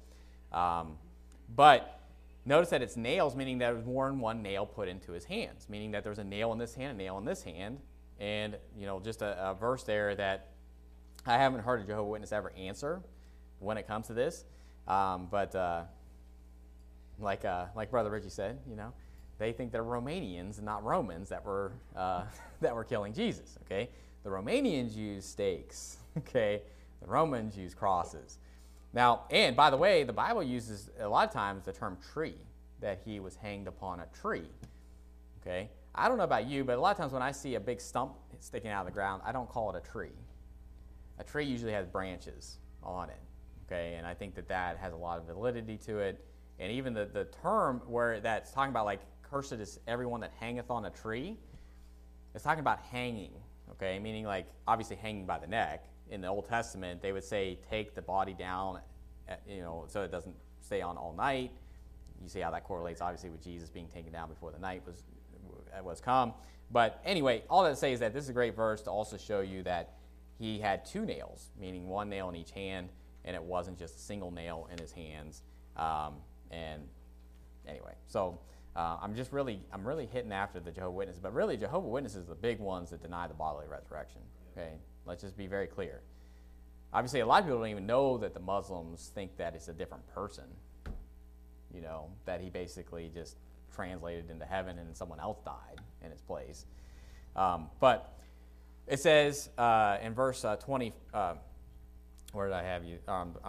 But notice that it's nails, meaning that there was more than one nail put into his hands, meaning that there was a nail in this hand, a nail in this hand, and, just a verse there that I haven't heard a Jehovah's Witness ever answer when it comes to this. But like Brother Richie said, they think they're Romanians and not Romans that were killing Jesus. Okay, the Romanians use stakes. Okay, the Romans use crosses. Now, and by the way, the Bible uses a lot of times the term tree, that he was hanged upon a tree. Okay, I don't know about you, but a lot of times when I see a big stump sticking out of the ground, I don't call it a tree. A tree usually has branches on it. Okay, and I think that has a lot of validity to it. And even the term where that's talking about, like, cursed is everyone that hangeth on a tree, it's talking about hanging, okay, meaning, like, obviously hanging by the neck. In the Old Testament, they would say take the body down, so it doesn't stay on all night. You see how that correlates, obviously, with Jesus being taken down before the night was come. But anyway, all that to say is that this is a great verse to also show you that he had 2 nails, meaning 1 nail in each hand, and it wasn't just a single nail in his hands. And anyway, so I'm really hitting after the Jehovah's Witnesses, but really Jehovah's Witnesses are the big ones that deny the bodily resurrection. Okay, let's just be very clear. Obviously, a lot of people don't even know that the Muslims think that it's a different person. That he basically just translated into heaven and someone else died in his place. But it says in verse 20. Where did I have you?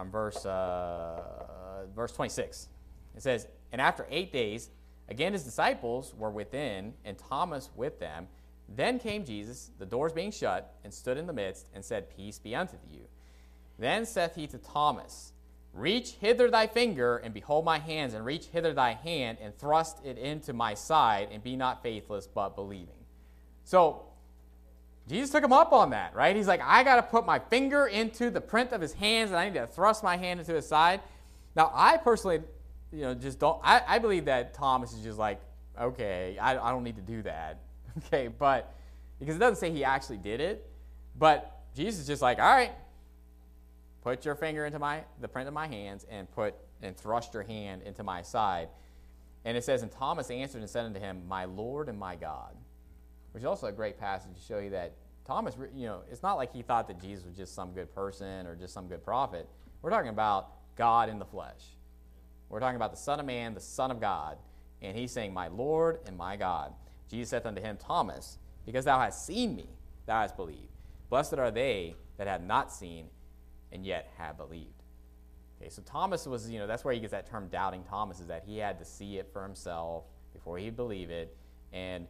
Verse 26. It says, "And after 8 days, again his disciples were within, and Thomas with them. Then came Jesus, the doors being shut, and stood in the midst, and said, Peace be unto you. Then saith he to Thomas, Reach hither thy finger, and behold my hands, and reach hither thy hand, and thrust it into my side, and be not faithless, but believing." So Jesus took him up on that, right? He's like, I got to put my finger into the print of his hands, and I need to thrust my hand into his side. Now, I personally, just don't. I believe that Thomas is just like, okay, I don't need to do that, okay? But because it doesn't say he actually did it, but Jesus is just like, all right, put your finger into the print of my hands, and thrust your hand into my side. And it says, and Thomas answered and said unto him, My Lord and my God. Which is also a great passage to show you that Thomas, it's not like he thought that Jesus was just some good person or just some good prophet. We're talking about God in the flesh. We're talking about the Son of Man, the Son of God. And he's saying, My Lord and my God. Jesus saith unto him, Thomas, because thou hast seen me, thou hast believed. Blessed are they that have not seen and yet have believed. Okay, so Thomas was, that's where he gets that term doubting Thomas, is that he had to see it for himself before he'd believe it. And,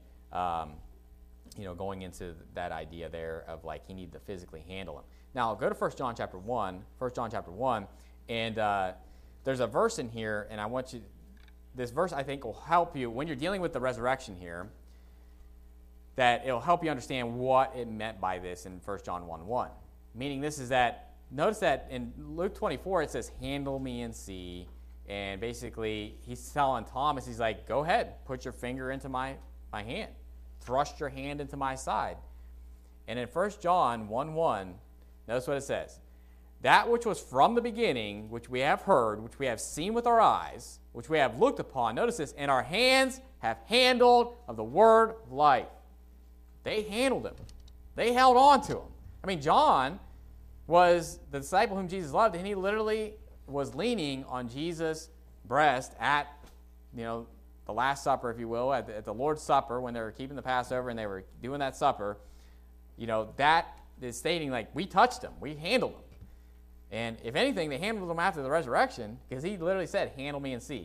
going into that idea there of, like, he needed to physically handle him. Now, go to 1 John chapter 1, and there's a verse in here, and this verse I think will help you when you're dealing with the resurrection here, that it'll help you understand what it meant by this in 1 John 1:1. Meaning this is that, notice that in Luke 24 it says, handle me and see, and basically he's telling Thomas, he's like, go ahead, put your finger into my hand. Thrust your hand into my side. And in 1 John 1:1, notice what it says. That which was from the beginning, which we have heard, which we have seen with our eyes, which we have looked upon. Notice this, and our hands have handled of the word of life. They handled him. They held on to him. I mean, John was the disciple whom Jesus loved, and he literally was leaning on Jesus' breast at, the Last Supper, if you will, at the Lord's Supper, when they were keeping the Passover and they were doing that supper. That is stating, like, we touched him, we handled him. And if anything, they handled him after the resurrection, because he literally said, handle me and see.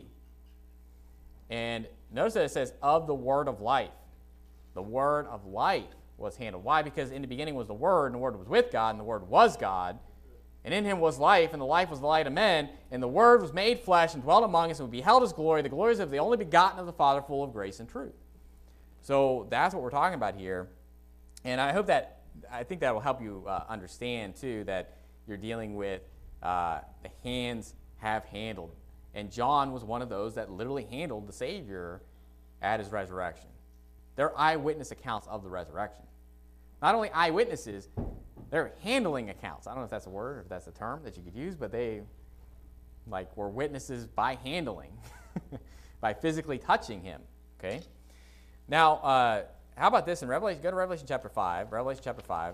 And notice that it says, of the word of life. The word of life was handled. Why? Because in the beginning was the Word, and the Word was with God, and the Word was God. And in him was life, and the life was the light of men. And the Word was made flesh and dwelt among us, and we beheld his glory, the glories of the only begotten of the Father, full of grace and truth. So that's what we're talking about here. And I think that will help you understand, too, that you're dealing with the hands have handled. And John was one of those that literally handled the Savior at his resurrection. They're eyewitness accounts of the resurrection. Not only eyewitnesses, they're handling accounts. I don't know if that's a word or if that's a term that you could use, but they were witnesses by handling, by physically touching him. Okay. Now, how about this in Revelation? Go to Revelation chapter 5. Revelation chapter 5.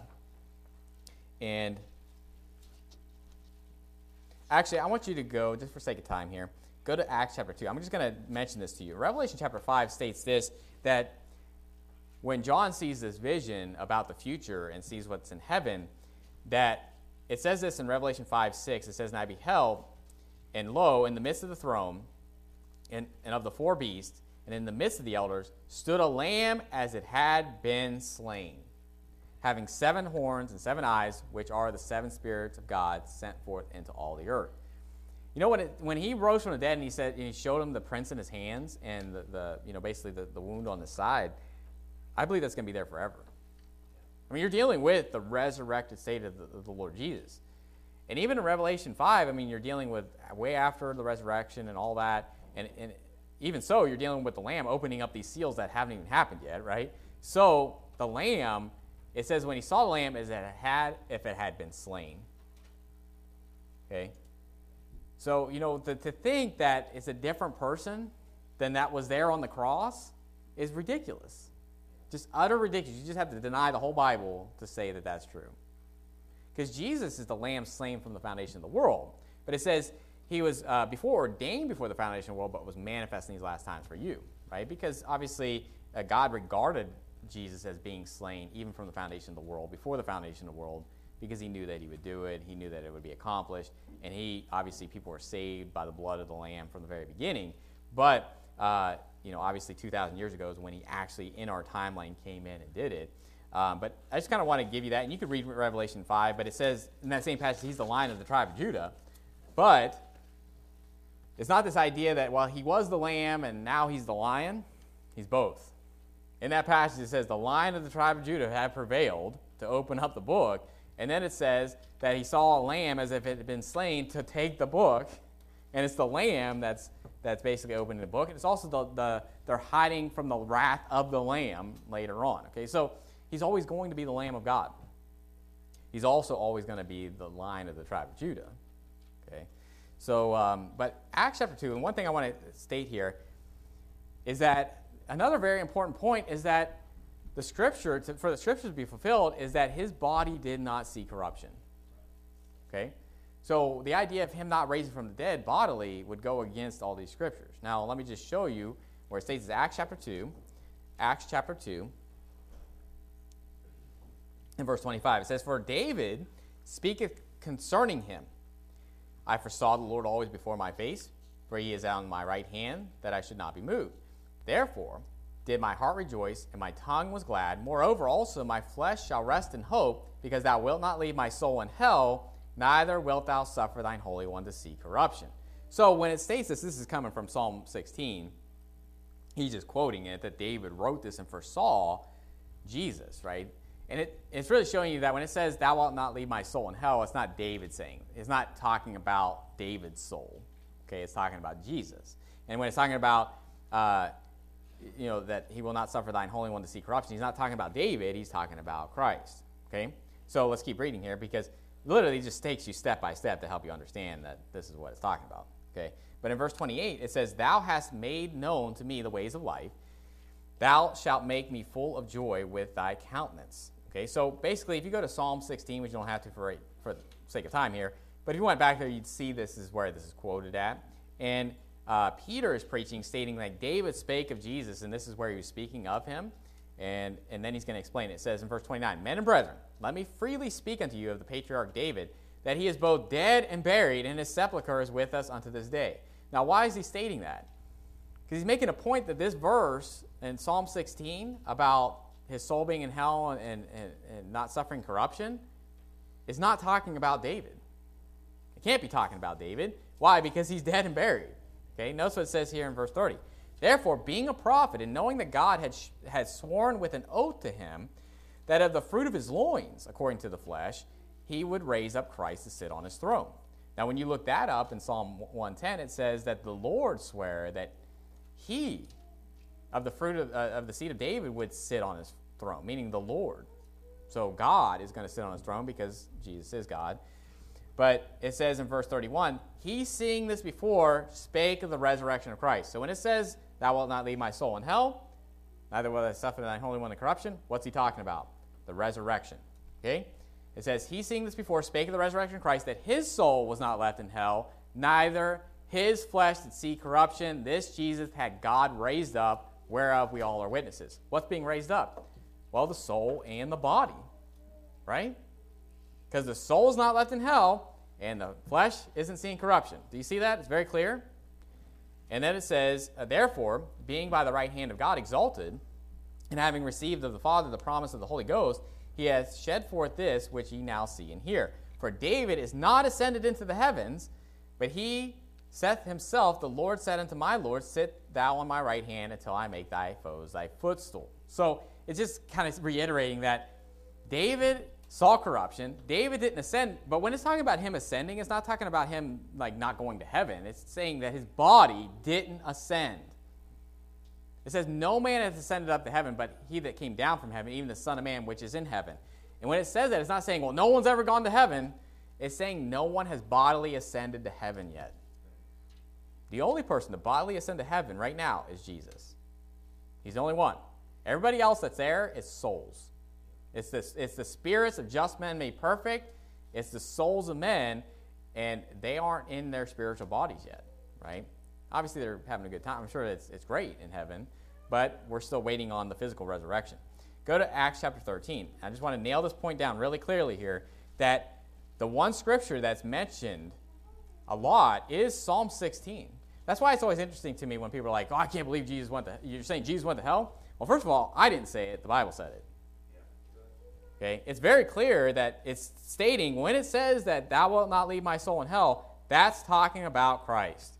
And actually, I want you to go, just for sake of time here, go to Acts chapter 2. I'm just going to mention this to you. Revelation chapter 5 states this, that when John sees this vision about the future and sees what's in heaven, that it says this in Revelation 5:6. It says, And I beheld, and lo, in the midst of the throne, and of the 4 beasts, and in the midst of the elders, stood a lamb as it had been slain, having 7 horns and 7 eyes, which are the 7 spirits of God sent forth into all the earth. You know, when he rose from the dead and he showed him the prints in his hands and basically the wound on the side, I believe that's going to be there forever. I mean, you're dealing with the resurrected state of the Lord Jesus. And even in Revelation 5, I mean, you're dealing with way after the resurrection and all that. And even so, you're dealing with the Lamb opening up these seals that haven't even happened yet, right? So the Lamb, it says when he saw the Lamb, is that if it had been slain. Okay? So, to think that it's a different person than that was there on the cross is ridiculous. Just utter ridiculous. You just have to deny the whole Bible to say that that's true. Because Jesus is the Lamb slain from the foundation of the world. But it says he was before ordained before the foundation of the world, but was manifest in these last times for you, right? Because obviously God regarded Jesus as being slain even from the foundation of the world, before the foundation of the world, because he knew that he would do it. He knew that it would be accomplished. And obviously people were saved by the blood of the Lamb from the very beginning. But, obviously 2,000 years ago is when he actually, in our timeline, came in and did it. But I just kind of want to give you that. And you could read Revelation 5, but it says in that same passage, he's the Lion of the tribe of Judah. But it's not this idea that, well, he was the Lamb and now he's the Lion. He's both. In that passage, it says the Lion of the tribe of Judah had prevailed to open up the book. And then it says that he saw a lamb as if it had been slain to take the book. And it's the Lamb that's basically opening the book. And it's also they're hiding from the wrath of the Lamb later on. Okay, so he's always going to be the Lamb of God. He's also always going to be the Lion of the tribe of Judah. Okay, so but Acts chapter 2, and one thing I want to state here is that another very important point is that for the scripture to be fulfilled is that his body did not see corruption. Okay? So the idea of him not raising from the dead bodily would go against all these scriptures. Now, let me just show you where it states in Acts chapter 2, in verse 25. It says, "For David speaketh concerning him, I foresaw the Lord always before my face, for he is on my right hand, that I should not be moved. Therefore did my heart rejoice, and my tongue was glad. Moreover also my flesh shall rest in hope, because thou wilt not leave my soul in hell, neither wilt thou suffer thine Holy One to see corruption." So when it states this is coming from Psalm 16. He's just quoting it, that David wrote this and foresaw Jesus, right? And it's really showing you that when it says, "Thou wilt not leave my soul in hell," it's not David saying. It's not talking about David's soul. Okay, it's talking about Jesus. And when it's talking about that he will not suffer thine Holy One to see corruption, he's not talking about David, he's talking about Christ. Okay? So let's keep reading here, because literally it just takes you step by step to help you understand that this is what it's talking about. Okay? But in verse 28, it says, "Thou hast made known to me the ways of life. Thou shalt make me full of joy with thy countenance." Okay? So basically, if you go to Psalm 16, which you don't have to for the sake of time here, but if you went back there, you'd see this is where this is quoted at. And Peter is preaching, stating that David spake of Jesus, and this is where he was speaking of him. And then he's going to explain it. It says in verse 29, "Men and brethren, let me freely speak unto you of the patriarch David, that he is both dead and buried, and his sepulchre is with us unto this day." Now, why is he stating that? Because he's making a point that this verse in Psalm 16 about his soul being in hell and not suffering corruption is not talking about David. It can't be talking about David. Why? Because he's dead and buried. Okay, notice what it says here in verse 30. "Therefore, being a prophet, and knowing that God had sworn with an oath to him, that of the fruit of his loins, according to the flesh, he would raise up Christ to sit on his throne." Now, when you look that up in Psalm 110, it says that the Lord sware that he, of the fruit of the seed of David, would sit on his throne, meaning the Lord. So God is going to sit on his throne because Jesus is God. But it says in verse 31, "He, seeing this before, spake of the resurrection of Christ." So when it says, "Thou wilt not leave my soul in hell, neither will I suffer thine Holy One to corruption," what's he talking about? The resurrection. Okay? It says, "He, seeing this before, spake of the resurrection of Christ, that his soul was not left in hell, neither his flesh did see corruption. This Jesus had God raised up, whereof we all are witnesses." What's being raised up? Well, the soul and the body. Right? Because the soul is not left in hell, and the flesh isn't seeing corruption. Do you see that? It's very clear. And then it says, "Therefore, being by the right hand of God exalted, and having received of the Father the promise of the Holy Ghost, he has shed forth this which ye now see and hear. For David is not ascended into the heavens, but he saith himself, the Lord said unto my Lord, sit thou on my right hand until I make thy foes thy footstool. So it's just kind of reiterating that David saw corruption. David didn't ascend, but when it's talking about him ascending, it's not talking about him like not going to heaven. It's saying that his body didn't ascend. It says, no man hath ascended up to heaven, but he that came down from heaven, even the Son of Man which is in heaven. And when it says that, it's not saying, well, no one's ever gone to heaven. It's saying no one has bodily ascended to heaven yet. The only person to bodily ascend to heaven right now is Jesus. He's the only one. Everybody else that's there is souls. It's the spirits of just men made perfect. It's the souls of men, and they aren't in their spiritual bodies yet, right? Obviously, they're having a good time. I'm sure it's great in heaven, but we're still waiting on the physical resurrection. Go to Acts chapter 13. I just want to nail this point down really clearly here, that the one scripture that's mentioned a lot is Psalm 16. That's why it's always interesting to me when people are like, oh, I can't believe Jesus went to hell. You're saying Jesus went to hell? Well, first of all, I didn't say it. The Bible said it. Okay? It's very clear that it's stating, when it says that thou wilt not leave my soul in hell, that's talking about Christ.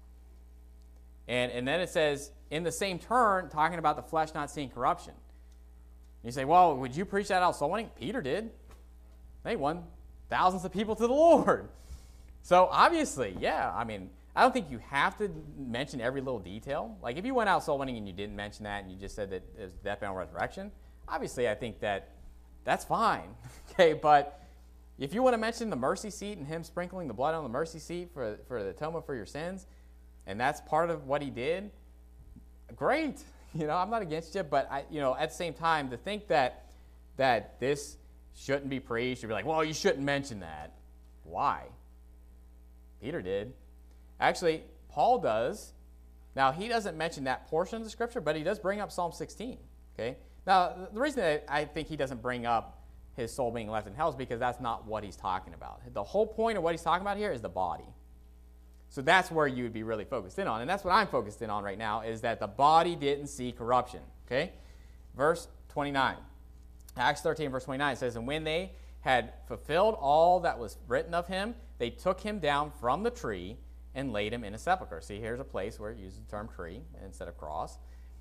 And then it says, in the same turn, talking about the flesh not seeing corruption. You say, well, would you preach that out soul winning? Peter did. They won thousands of people to the Lord. So obviously, yeah, I mean, I don't think you have to mention every little detail. Like if you went out soul winning and you didn't mention that and you just said that it was death, burial, and resurrection, obviously I think that's fine. Okay, but if you want to mention the mercy seat and him sprinkling the blood on the mercy seat for the atonement for your sins, and that's part of what he did, great. I'm not against you, but at the same time, to think that this shouldn't be preached, you'd be like, well, you shouldn't mention that. Why? Peter did. Actually, Paul does. Now, he doesn't mention that portion of the scripture, but he does bring up Psalm 16. Okay. Now, the reason that I think he doesn't bring up his soul being left in hell is because that's not what he's talking about. The whole point of what he's talking about here is the body. So that's where you would be really focused in on. And that's what I'm focused in on right now, is that the body didn't see corruption. Okay? Verse 29. Acts 13, verse 29 says, and when they had fulfilled all that was written of him, they took him down from the tree and laid him in a sepulchre. See, here's a place where it uses the term tree instead of cross.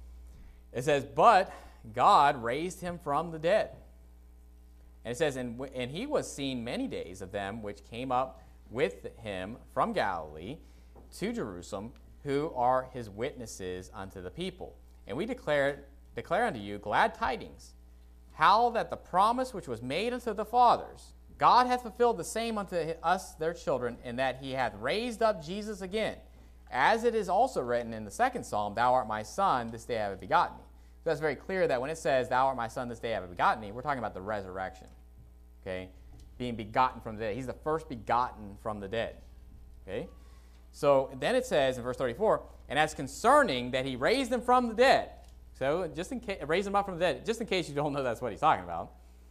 It says, but God raised him from the dead. And it says, and he was seen many days of them which came up with him from Galilee to Jerusalem, who are his witnesses unto the people. And we declare unto you glad tidings, how that the promise which was made unto the fathers, God hath fulfilled the same unto us their children, and that he hath raised up Jesus again, as it is also written in the second psalm, thou art my son, this day I have begotten thee. So that's very clear that when it says, thou art my son, this day I have begotten thee, we're talking about the resurrection. Okay? Being begotten from the dead. He's the first begotten from the dead. Okay? So then it says in verse 34, and as concerning that he raised him from the dead. So just in case, raised him up from the dead, just in case you don't know that's what he's talking about.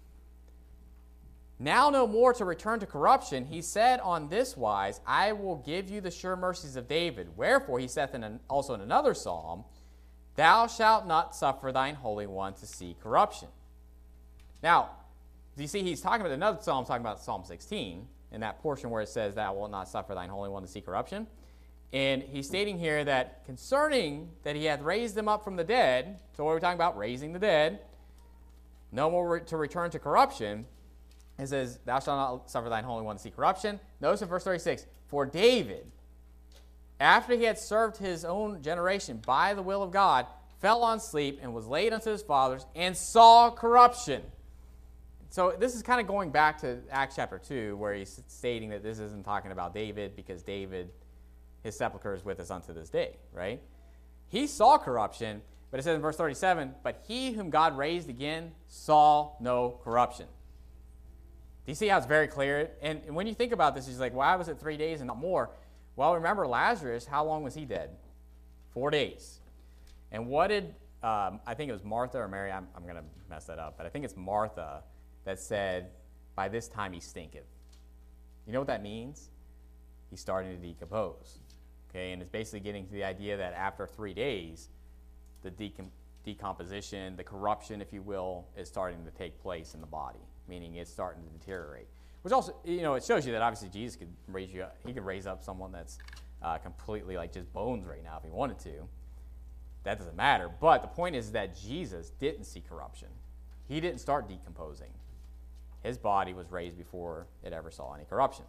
Now no more to return to corruption, he said on this wise, I will give you the sure mercies of David. Wherefore he saith also in another psalm, thou shalt not suffer thine Holy One to see corruption. Now, you see, he's talking about another psalm, talking about Psalm 16, in that portion where it says, thou wilt not suffer thine Holy One to see corruption. And he's stating here that concerning that he hath raised them up from the dead, so what are we talking about? Raising the dead. No more to return to corruption. It says, thou shalt not suffer thine Holy One to see corruption. Notice in verse 36, for David, after he had served his own generation by the will of God, fell on sleep and was laid unto his fathers and saw corruption. So this is kind of going back to Acts chapter 2, where he's stating that this isn't talking about David, because David, his sepulchre is with us unto this day, right? He saw corruption, but it says in verse 37, but he whom God raised again saw no corruption. Do you see how it's very clear? And when you think about this, he's like, why was it 3 days and not more? Well, remember Lazarus, how long was he dead? 4 days. And what did, I think it was Martha or Mary, I'm going to mess that up, but I think it's Martha that said, by this time he stinketh. You know what that means? He's starting to decompose. Okay, and it's basically getting to the idea that after 3 days, the decomposition, the corruption, if you will, is starting to take place in the body, meaning it's starting to deteriorate. Which also, it shows you that obviously Jesus could raise you up. He could raise up someone that's completely like just bones right now if he wanted to. That doesn't matter. But the point is that Jesus didn't see corruption. He didn't start decomposing. His body was raised before it ever saw any corruption.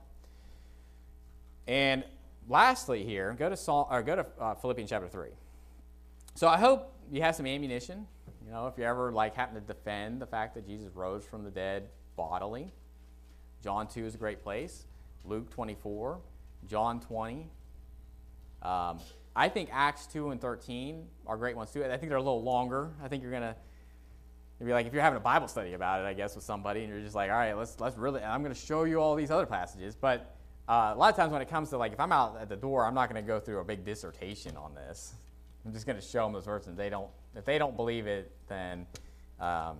And lastly here, go to Philippians chapter 3. So I hope you have some ammunition. You know, if you ever like happen to defend the fact that Jesus rose from the dead bodily. John 2 is a great place. Luke 24, John 20. I think Acts 2 and 13 are great ones too. I think they're a little longer. I think you're going to be like, if you're having a Bible study about it, I guess, with somebody, and you're just like, all right, let's really, I'm going to show you all these other passages. But a lot of times when it comes to, like, if I'm out at the door, I'm not going to go through a big dissertation on this. I'm just going to show them those verses. If they don't believe it, then, I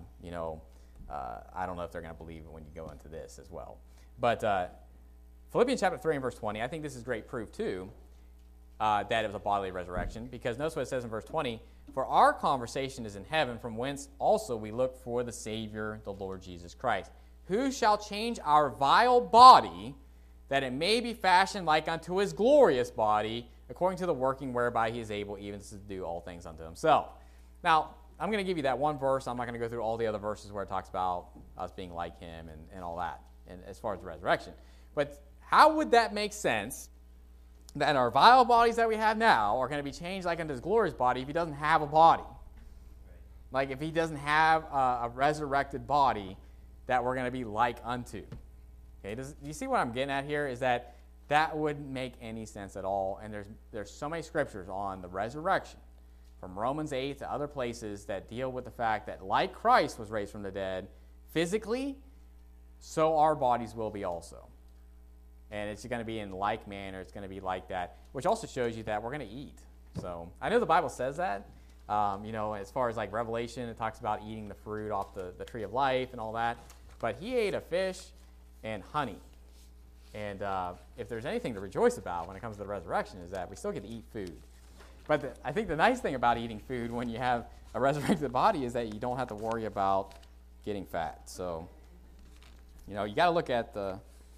don't know if they're going to believe it when you go into this as well. But Philippians chapter 3 and verse 20, I think this is great proof, too, that it was a bodily resurrection. Because notice what it says in verse 20, for our conversation is in heaven, from whence also we look for the Savior, the Lord Jesus Christ, who shall change our vile body, that it may be fashioned like unto his glorious body, according to the working whereby he is able even to do all things unto himself. Now, I'm going to give you that one verse. I'm not going to go through all the other verses where it talks about us being like him and all that, and as far as the resurrection. But how would that make sense that our vile bodies that we have now are going to be changed like unto his glorious body if he doesn't have a body? Like if he doesn't have a resurrected body that we're going to be like unto. Okay, do you see what I'm getting at here? Is that wouldn't make any sense at all. And there's so many scriptures on the resurrection, from Romans 8 to other places, that deal with the fact that like Christ was raised from the dead physically, so our bodies will be also. And it's going to be in like manner. It's going to be like that, which also shows you that we're going to eat. So I know the Bible says that. As far as like Revelation, it talks about eating the fruit off the tree of life and all that. But he ate a fish and honey. And if there's anything to rejoice about when it comes to the resurrection, is that we still get to eat food. But I think the nice thing about eating food when you have a resurrected body is that you don't have to worry about getting fat. So, you got to look at the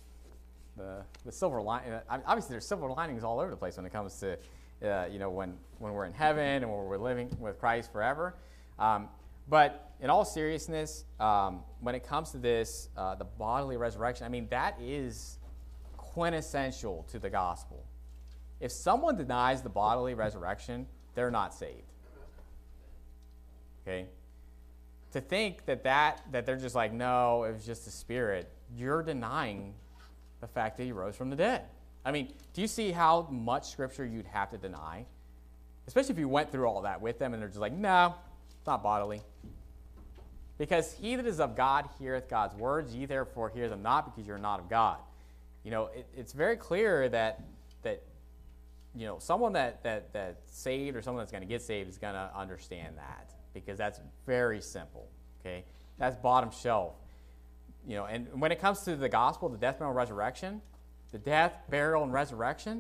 silver lining. Obviously, there's silver linings all over the place when it comes to, when we're in heaven and when we're living with Christ forever. But in all seriousness, when it comes to this, the bodily resurrection, I mean, that is quintessential to the gospel. If someone denies the bodily resurrection, they're not saved. Okay? To think that they're just like, no, it was just a spirit, you're denying the fact that he rose from the dead. I mean, do you see how much scripture you'd have to deny? Especially if you went through all that with them and they're just like, no, it's not bodily. Because he that is of God heareth God's words, ye therefore hear them not, because you're not of God. It's very clear that someone that's saved or someone that's going to get saved is going to understand that, because that's very simple. Okay, that's bottom shelf. And when it comes to the gospel, the death, burial, and resurrection, the death, burial, and resurrection,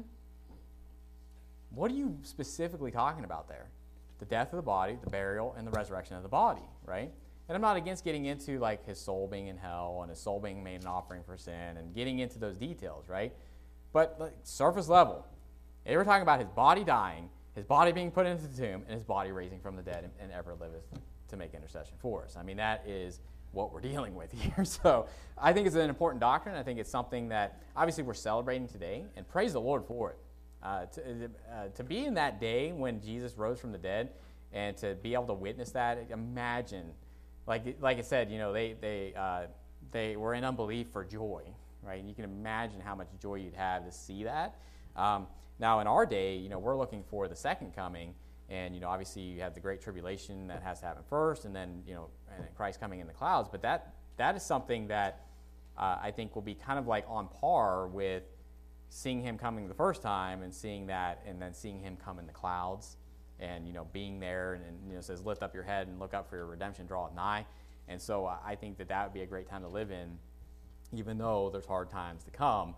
what are you specifically talking about there? The death of the body, the burial, and the resurrection of the body, right? And I'm not against getting into like his soul being in hell and his soul being made an offering for sin and getting into those details, right? But like, surface level, they were talking about his body dying, his body being put into the tomb, and his body raising from the dead and ever liveth to make intercession for us. I mean, that is what we're dealing with here. So I think it's an important doctrine. I think it's something that obviously we're celebrating today, and praise the Lord for it. To be in that day when Jesus rose from the dead and to be able to witness that, imagine, like I said, they were in unbelief for joy, right? And you can imagine how much joy you'd have to see that. Now in our day, we're looking for the second coming. And, obviously you have the great tribulation that has to happen first, and then, and Christ coming in the clouds. But that is something that I think will be kind of like on par with seeing him coming the first time and seeing that, and then seeing him come in the clouds and, being there. And it says, lift up your head and look up, for your redemption draweth nigh. And so I think that would be a great time to live in, even though there's hard times to come.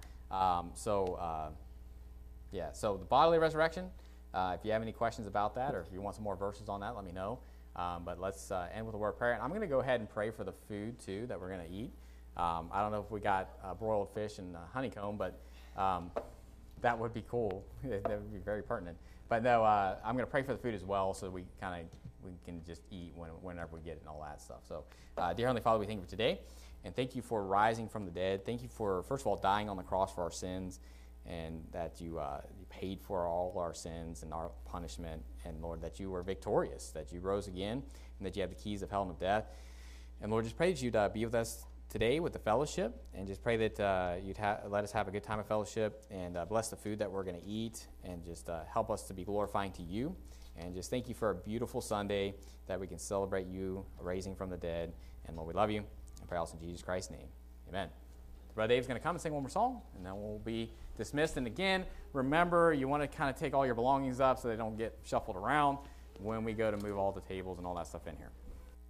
So the bodily resurrection. If you have any questions about that, or if you want some more verses on that, let me know. But let's end with a word of prayer. And I'm going to go ahead and pray for the food, too, that we're going to eat. I don't know if we got broiled fish and honeycomb, but that would be cool. That would be very pertinent. But no, I'm going to pray for the food as well, so we can just eat whenever we get it and all that stuff. So, dear Heavenly Father, we thank you for today, and thank you for rising from the dead. Thank you for, first of all, dying on the cross for our sins, and that you paid for all our sins and our punishment, and Lord, that you were victorious, that you rose again, and that you have the keys of hell and of death. And Lord, just pray that you'd be with us today with the fellowship, and just pray that you'd let us have a good time of fellowship, and bless the food that we're going to eat, and just help us to be glorifying to you. And just thank you for a beautiful Sunday that we can celebrate you raising from the dead. And Lord, we love you, and pray also in Jesus Christ's name. Amen. Brother Dave's going to come and sing one more song, and then we'll be dismissed. And again, remember, you want to kind of take all your belongings up so they don't get shuffled around when we go to move all the tables and all that stuff in here.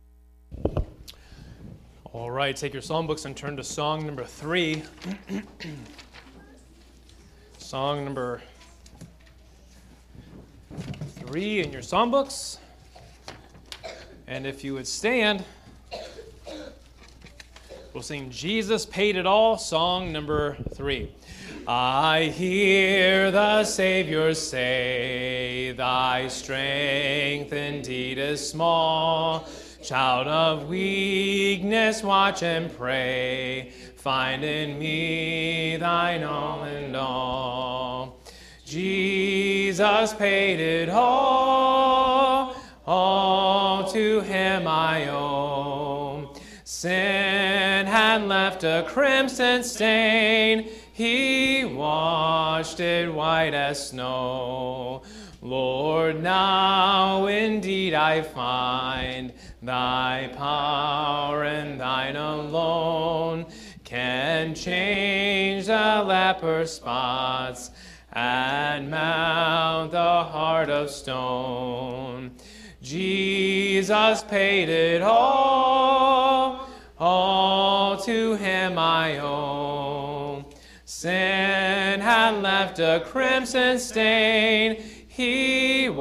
All right, take your songbooks and turn to song number 3. Song number 3 in your songbooks. And if you would stand, we'll sing Jesus Paid It All, song number 3. I hear the Savior say, thy strength indeed is small. Child of weakness, watch and pray. Find in me thine all and all. Jesus paid it all to him I owe. Sin had left a crimson stain, he washed it white as snow. Lord, now indeed I find thy power and thine alone can change the leper's spots and mount the heart of stone. Jesus paid it all to him I owe. Sin had left a crimson stain, he